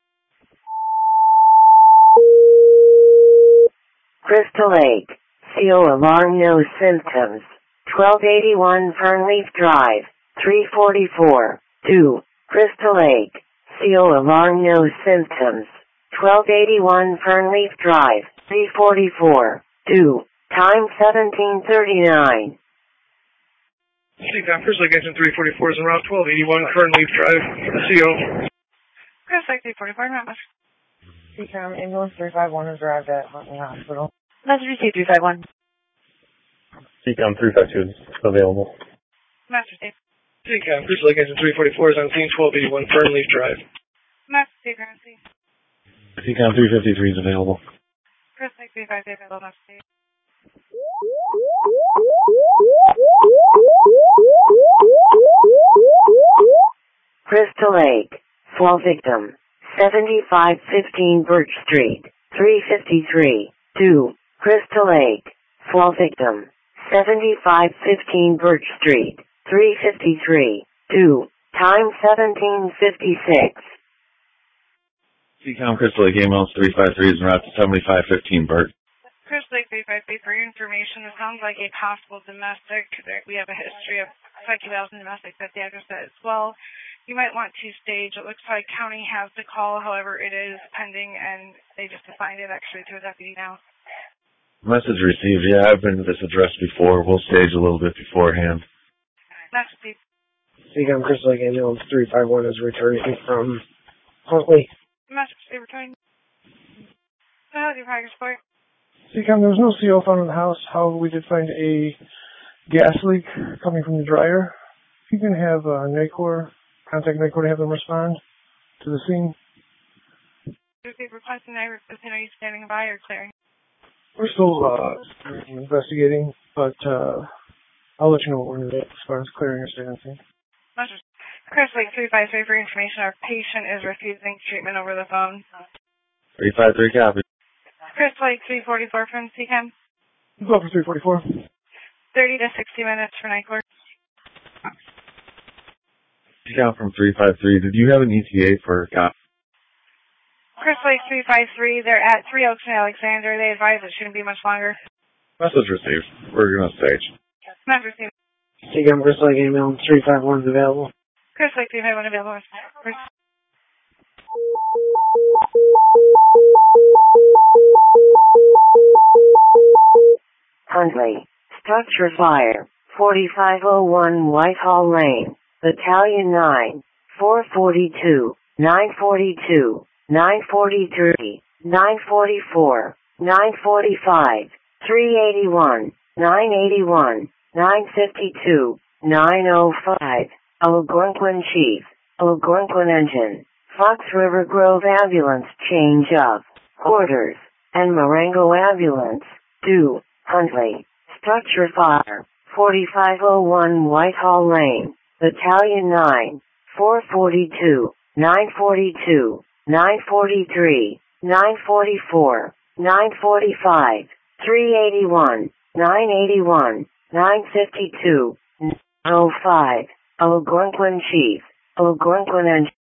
Crystal Lake. CO alarm, no symptoms. 1281 Fernleaf Drive. 344. 2. Crystal Lake. CO alarm, no symptoms. 1281 Fernleaf Drive. 344. 2. Time 17:39. CCAM Crystal Lake Engine 344 is en route 1281 Fernleaf Drive. CO. Chris Lake 344, not much. CCAM Ambulance 351 has arrived at Huntley Hospital. Message received 351. CCAM 352 is available. Message received. CCAM Crystal Lake Engine 344 is on scene 1281 Fernleaf Drive. Message received. CCAM 353 is available. Chris Lake 353 available, message received. Crystal Lake. Fall victim. 7515 Birch Street. 353. 2. Crystal Lake. Fall victim. 7515 Birch Street. 353. 2. Time 17:56. CCAM Crystal Lake Ambulance 353 is en route to 7515 Birch. Chris Lake 353, for your information, it sounds like a possible domestic. We have a history of psychedelics and domestics at the address as well. You might want to stage. It looks like county has the call, however, it is pending, and they just assigned it actually to a deputy now. Message received. Yeah, I've been to this address before. We'll stage a little bit beforehand. Message received. CCAM Crystal Lake Ambulance 351 is returning from Huntley. Message received, returning. How's your progress report? CCAM, there was no CO found in the house. However, we did find a gas leak coming from the dryer. If you can have contact NICOR to have them respond to the scene. Requesting are you standing by or clearing? We're still investigating, but I'll let you know what we're going to do as far as clearing or staying on scene. Chris Lake 353, for your information, our patient is refusing treatment over the phone. 353 copy. Chris Lake 344 from CCAM. Go for 344. 30 to 60 minutes for NICOR. CCAM from 353. Did you have an ETA for Chris Lake 353, they're at 3 Oaks and Alexander. They advise it shouldn't be much longer. Message received. We're going to stage. Message received. CCAM Crystal Lake Ambulance 351 is available. Chris Lake 351 available. Huntley. Structure fire. 4501 Whitehall Lane. Battalion 9. 442. 942. 943. 944. 945, 381, 981, 952, 905, Algonquin Chief, Algonquin Engine, Fox River Grove Ambulance change of quarters, and Marengo Ambulance, due, Huntley, structure fire, 4501 Whitehall Lane, Battalion 9, 442, 942, 943, 944, 945, 381, 981, 952, 905, Algonquin Chief, Algonquin Engine.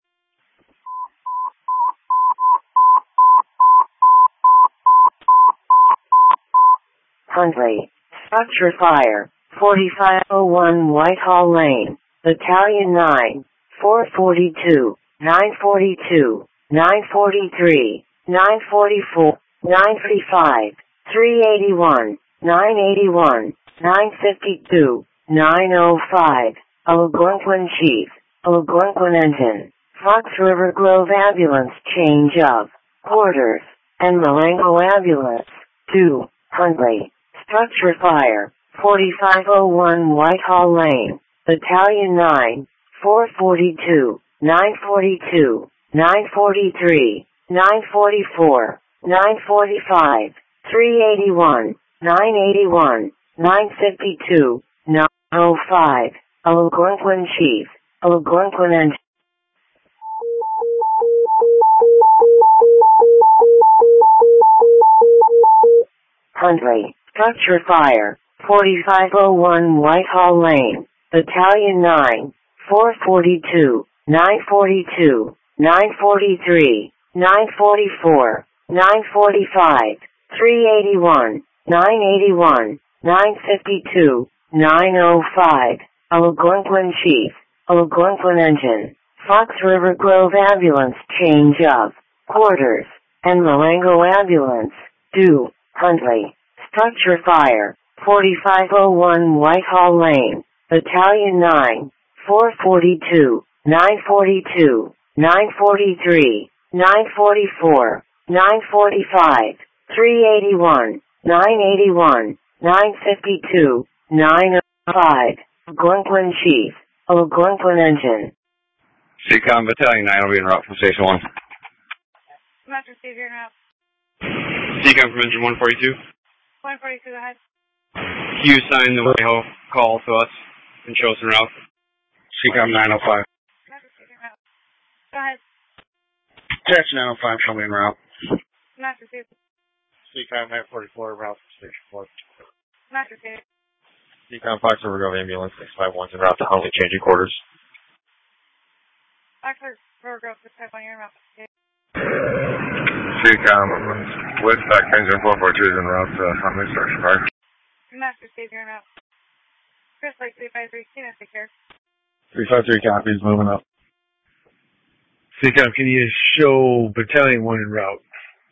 Huntley, structure fire, 4501 Whitehall Lane, Battalion 9, 442, 942, 943, 944, 945, 381, 981, 952, 905, Algonquin Chief, Algonquin Engine, Fox River Grove Ambulance change of quarters, and Marengo Ambulance, due, Huntley, structure fire, 4501 Whitehall Lane, Battalion 9, 442, 942, 943, 944, 945, 381, 981, 952, 905, Algonquin Chief, Algonquin Engine. Huntley, structure fire, 4501 Whitehall Lane, Battalion 9, 442, 942, 943, 944, 945, 381, 981, 952, 905, Algonquin Chief, Algonquin Engine, Fox River Grove Ambulance change of quarters, and Marengo Ambulance, due, Huntley, structure fire, 4501 Whitehall Lane, Battalion 9, 442, 942, 943, 944, 945, 381, 981, 952, 905, Algonquin Chief, Algonquin Engine. CCOM Battalion 9 will be en route from Station 1. Master Steve, you're en route. CCOM from Engine 142. 142, go ahead. You signed the way call to us and show us en route. CCOM 905. Master Steve, you're en route. Go ahead. Taxi 905, show me en route. Master Steve. CCOM 944, route from Station 4. Master Steve. CCOM Fox River Grove Ambulance 651 en route to Huntley, changing quarters. Fox River Grove 651, you're en route. CCOM, Westpac Engine 442 is en route to Huntley, structure fire. Master Steve, you're en route. Chris Lake 353, Tina, take care. 353 copies, moving up. CCOM, can you show Battalion 1 en route?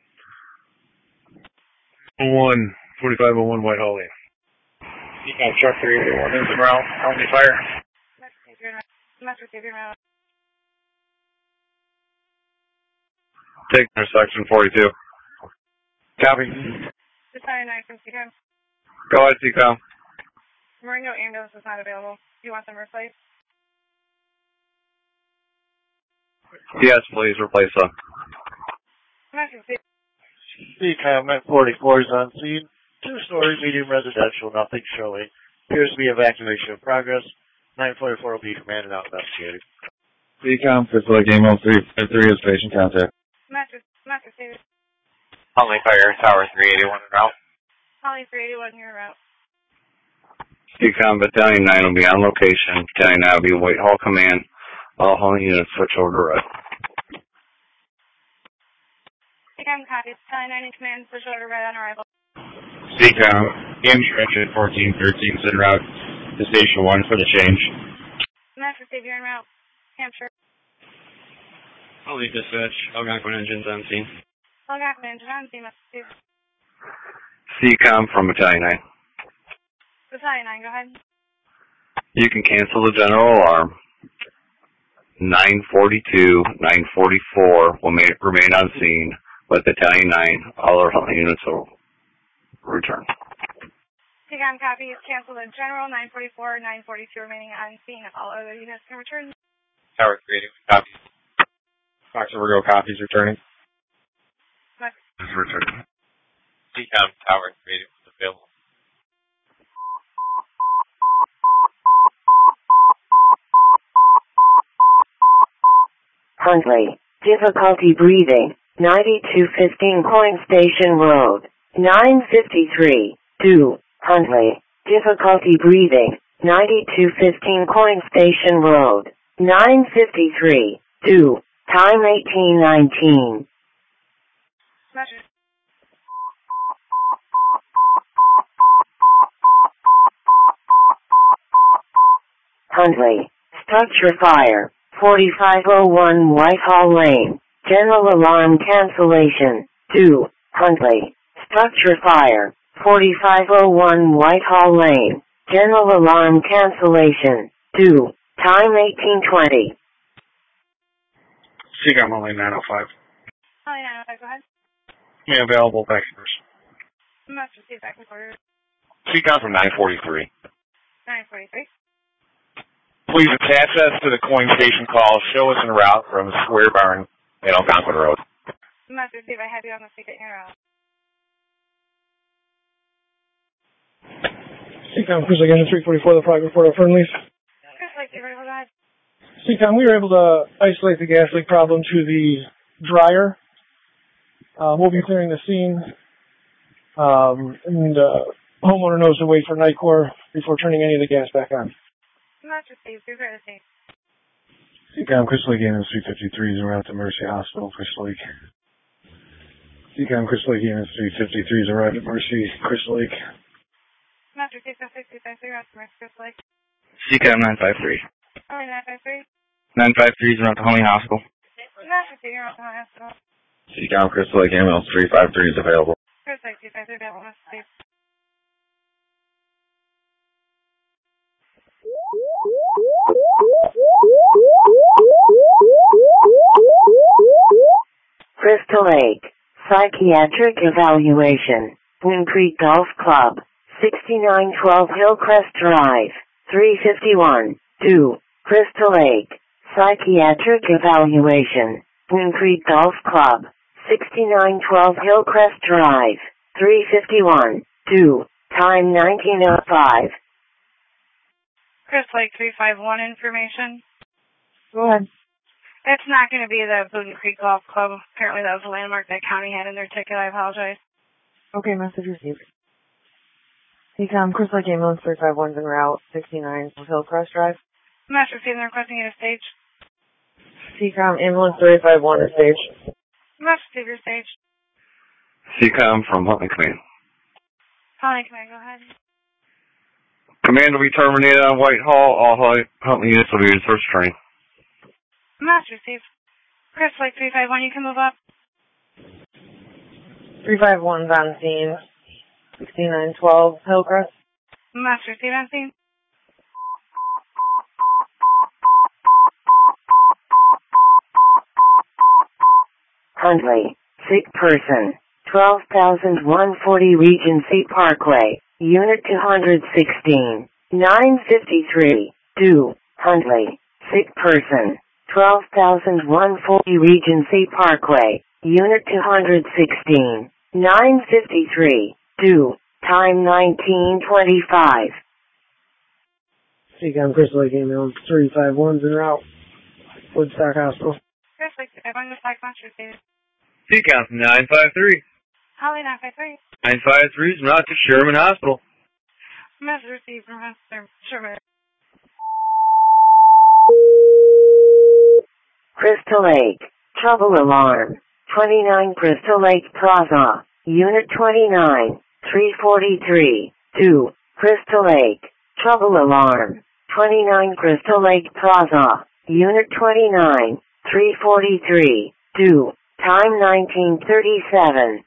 4501 Whitehall Lane. CCOM truck 381 is en route, Huntley fire. Master Steve, you're en route. Master Steve, you're en route. Take intersection 42. Copy. Battalion 9 from CCOM. Go ahead, CCOM. Marengo ambulance is not available. Do you want them replaced? Yes, please, replace them. Master Steve. CCOM 944 is on scene. 2-story medium residential, nothing showing. Appears to be evacuation in progress. 944 will be commanded out investigated. CCOM, Crystal Lake Amo 353 is patient contact. Master Steve. Huntley fire, tower 381 en route. Holly 381, you're en route. CCOM Battalion 9 will be on location. Battalion 9 will be Whitehall Command. All Huntley units switch over to red. CCOM copy. Battalion 9 in command, switch over to red on arrival. CCOM, Hampshire Engine 1413 is en route to Station 1 for the change. Master Steve, you're en route. Hampshire. Huntley dispatch, Algonquin Engines on scene. Algonquin Engine on scene, Master Steve. CCOM from Battalion 9. Battalion 9, go ahead. You can cancel the general alarm. 942, 944 will remain on scene, but Battalion 9, all our Huntley units will Return. TCOM copy is canceled in general. 944, 942 remaining on scene. All other units can return. Tower 3, copy. Fox Virgo copies returning. Is returning. TCOM Tower 3 is available. Huntley, difficulty breathing, 9215 Coin Station Road, 953, 2, Huntley, difficulty breathing, 9215 Coin Station Road, 953, 2, time 1819. Huntley, structure fire, 4501 Whitehall Lane, general alarm cancellation, 2, Huntley, structure fire, 4501 Whitehall Lane, general alarm cancellation, 2, time 1820. CCOM only 905. Only 905, go ahead. Yeah, available back first. Master receive back order. CCOM from 943. 943. Please attach us to the coin station call. Show us en route from Square Barn and Algonquin Road. Master receive, I have you on the ticket in your route. CCOM, Chris again, 344, the flag report of friendlies. Chris, like, go ahead. CCOM, we were able to isolate the gas leak problem to the dryer. We'll be clearing the scene. And homeowner knows to wait for night core before turning any of the gas back on. Master receive, prepare to take. CCOM, Crystal Lake EMS 353 is en route to Mercy Hospital, Crystal Lake. CCOM, Crystal Lake EMS 353 is arrived at Mercy, Crystal Lake. Master receive, 653, route to Mercy, Crystal Lake. CCOM 953. Only 953. 953 is around to Homey Hospital. Master receive, you're on the hospital. CCOM Crystal Lake ambulance 353 is available. Crystal Lake 253, available, Master receive. Crystal Lake, psychiatric evaluation, Wind Creek Golf Club, 6912 Hillcrest Drive, 351, 2, Crystal Lake, psychiatric evaluation, Wind Creek Golf Club, 6912 Hillcrest Drive, 351, 2, time 1905. Crystal Lake 351 information. Go ahead. It's not going to be the Boone Creek Golf Club. Apparently that was a landmark that county had in their ticket. I apologize. Okay, message received. CCOM, Crystal Lake Ambulance 351's en route, 69 Hillcrest Drive. Master receiving, requesting you to stage. CCOM, Ambulance 351 to stage. Master receive your stage. CCOM from Huntley Command. Huntley Command, go ahead. Command will be terminated on Whitehall. All Huntley units will be in search train. Master receive. Crystal Lake 351, you can move up. 351's on scene. 6912 Hillcrest. Master receive on scene. Huntley, sick person, 12,140 Regency Parkway, Unit 216, 953, 2, Huntley, sick person, 12,140 Regency Parkway, Unit 216, 953, 2, time 1925. CCOM, Crystal Lake Ambulance 351's en route, Woodstock Hospital. Crystal Lake 351, the flag master receive. CCOM 953. Holly 953. 953 is not to Sherman Hospital. Master receive from Sherman. Crystal Lake, trouble alarm, 29 Crystal Lake Plaza, Unit 29, 343, 2, Crystal Lake, trouble alarm, 29 Crystal Lake Plaza, Unit 29, 343, 2, time 1937.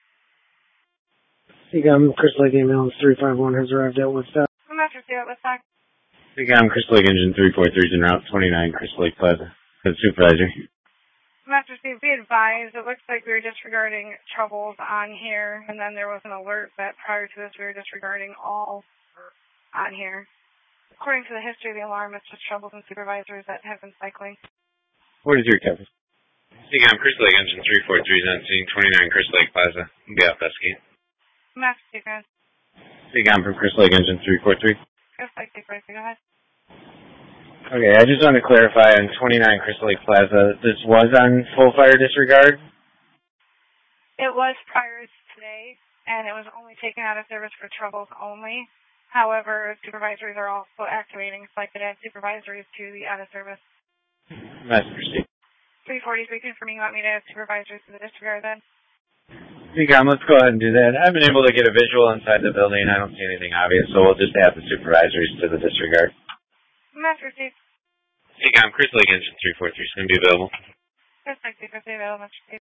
CCOM, Crystal Lake Ambulance 351 has arrived at Woodstock. Master receive at Woodstock. CCOM Crystal Lake Engine 343 is en route 29 Crystal Lake Plaza. The supervisor. Master Steve, be advised, it looks like we were disregarding troubles on here, and then there was an alert that prior to this we were disregarding all on here. According to the history of the alarm, it's just troubles and supervisors that have been cycling. 43, copy. Seacom, Crystal Lake Engine 343 is on scene, 29 Crystal Lake Plaza. Be off Escate. Master Steve, go ahead. Seacom from Crystal Lake Engine 343. Crystal Lake 343, go ahead. Okay, I just want to clarify on 29 Crystal Lake Plaza, this was on full fire disregard? It was prior to today, and it was only taken out of service for troubles only. However, supervisories are also activating, so I could add supervisories to the out of service. Master Steve. 343, confirming you want me to add supervisories to the disregard then? Seacom, let's go ahead and do that. I've been able to get a visual inside the building. I don't see anything obvious, so we'll just add the supervisories to the disregard. Master Steve. Seacom, Crystal Lake Engine 343 is going to be available. Crystal Lake 343 available, Master Steve.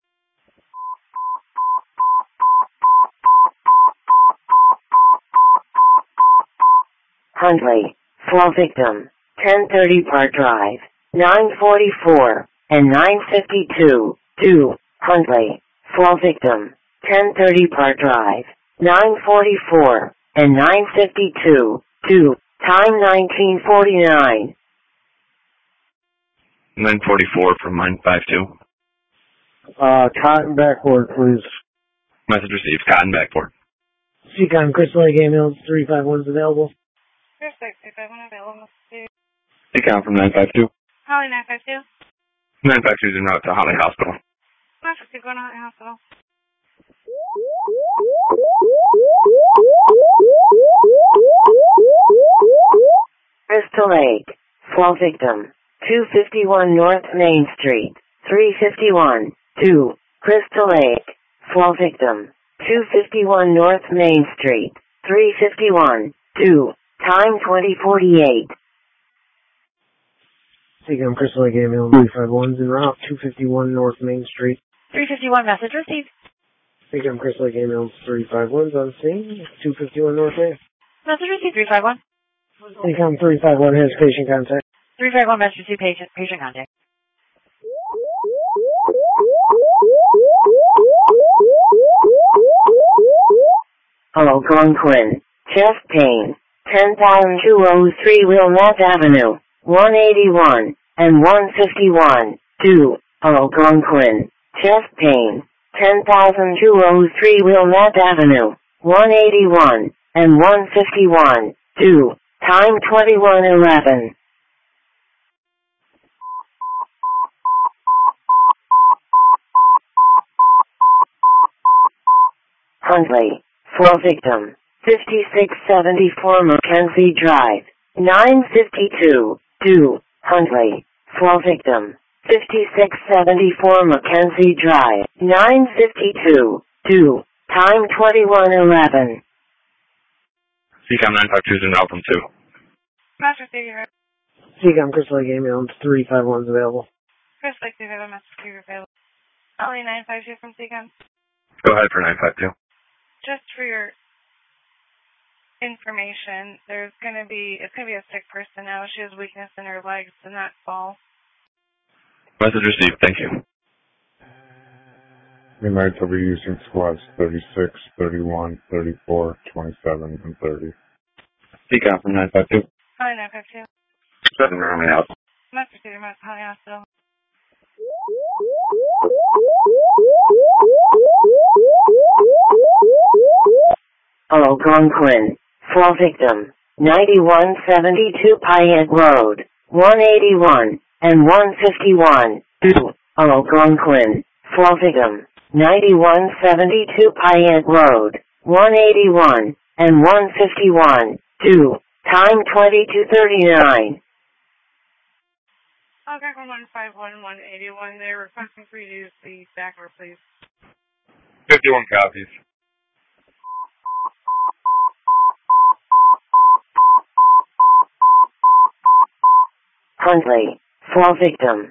Huntley, fall victim, 1030 Park Drive, 944, and 952, 2, Huntley, fall victim, 1030 Park Drive, 944, and 952, 2, time 1949. 944 from 952. Cotton backward, please. Message received. Cotton backport. Seacom, Crystal Lake ambulance 351 is available. Crystal Lake 351 available, Master Steve. Seacom from 952. Holly 952. 952 is en route to Holly Hospital. Master Steve, going to Holly Hospital. Crystal Lake, fall victim, 251 North Main Street, 351, 2, Crystal Lake, fall victim, 251 North Main Street, 351, 2, time 2048. Seacom, Crystal Lake ambulance 351 is en route, 251 North Main Street. 351 message received. Seacom, Crystal Lake ambulance 351 is on scene, 251 North Main. Message received 351. Seacom 351 has patient contact. 351 message received patient contact. Algonquin, chest pain, 10,203 Wilmette Avenue, 181, and 151, 2, Algonquin, chest pain, 10,203 Wilmette Avenue, 181, and 151, 2, time 2111. Huntley, fall victim, 5674 Mackenzie Drive, 952, 2, Huntley, fall victim, 5674 Mackenzie Drive, 952, 2, time 2111. Seacom 952 is en route from 2. Master Steve, you're right. Seacom, Crystal Lake ambulance 351 is available. Crystal Lake 351, Master Steve, available. Holly 952 from Seacom. Go ahead for 952. Just for your information, it's going to be a sick person now. She has weakness in her legs and not fall. Message received. Thank you. Midnight will be using squads 36, 31, 34, 27, and 30. Seacom from 952. Holly 952. 7 Romney House. Master Steve, Holly Hospital. Algonquin, fall victim, 9172 Pyatt Road, 181, and 151, 2, Algonquin, fall victim, 9172 Pyatt Road, 181, and 151, 2, time 2239. Algonquin 151, 181, they're requesting for you to use the backdoor, please. 51 copies. Huntley, fall victim,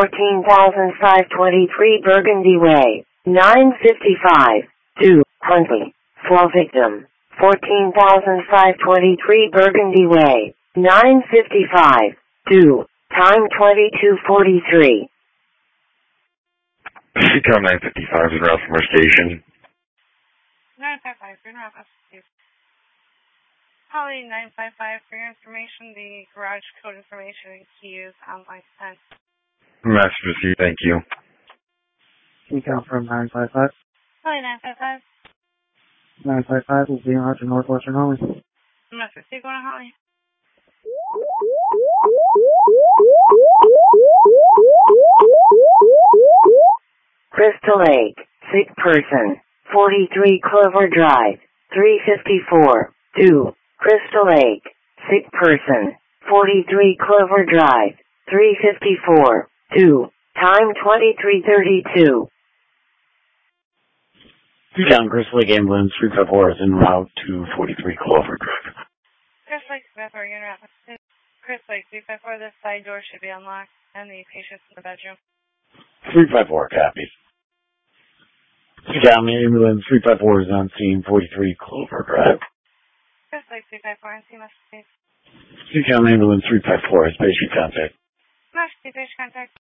14,523 Burgundy Way, 955, 2, Huntley, fall victim, 14,523 Burgundy Way, 955, 2, time 2243. CCOM 955 is route from our station. 955, you're not upstairs. Holly 955, for your information, the garage code information and key is on line 10. Message received, thank you. CCOM from 955. Holly 955. 955 will be on to Northwestern only. Message received, going to Holly. Crystal Lake, sick person, 43 Clover Drive, 354, 2. Crystal Lake, sick person, 43 Clover Drive, 354, 2. Time 23:32. CCOM Crystal Lake Ambulance 354 is en route to 43 Clover Drive. Chris Lake 354, you're not upstairs. Chris Lake 354, this side door should be unlocked and the patient's in the bedroom. 354 copies. CCOM Ambulance 354 is on scene 43 Clover Drive. Chris Lake 354, and see message. CCOM Ambulance 354 has patient contact. Message, patient contact.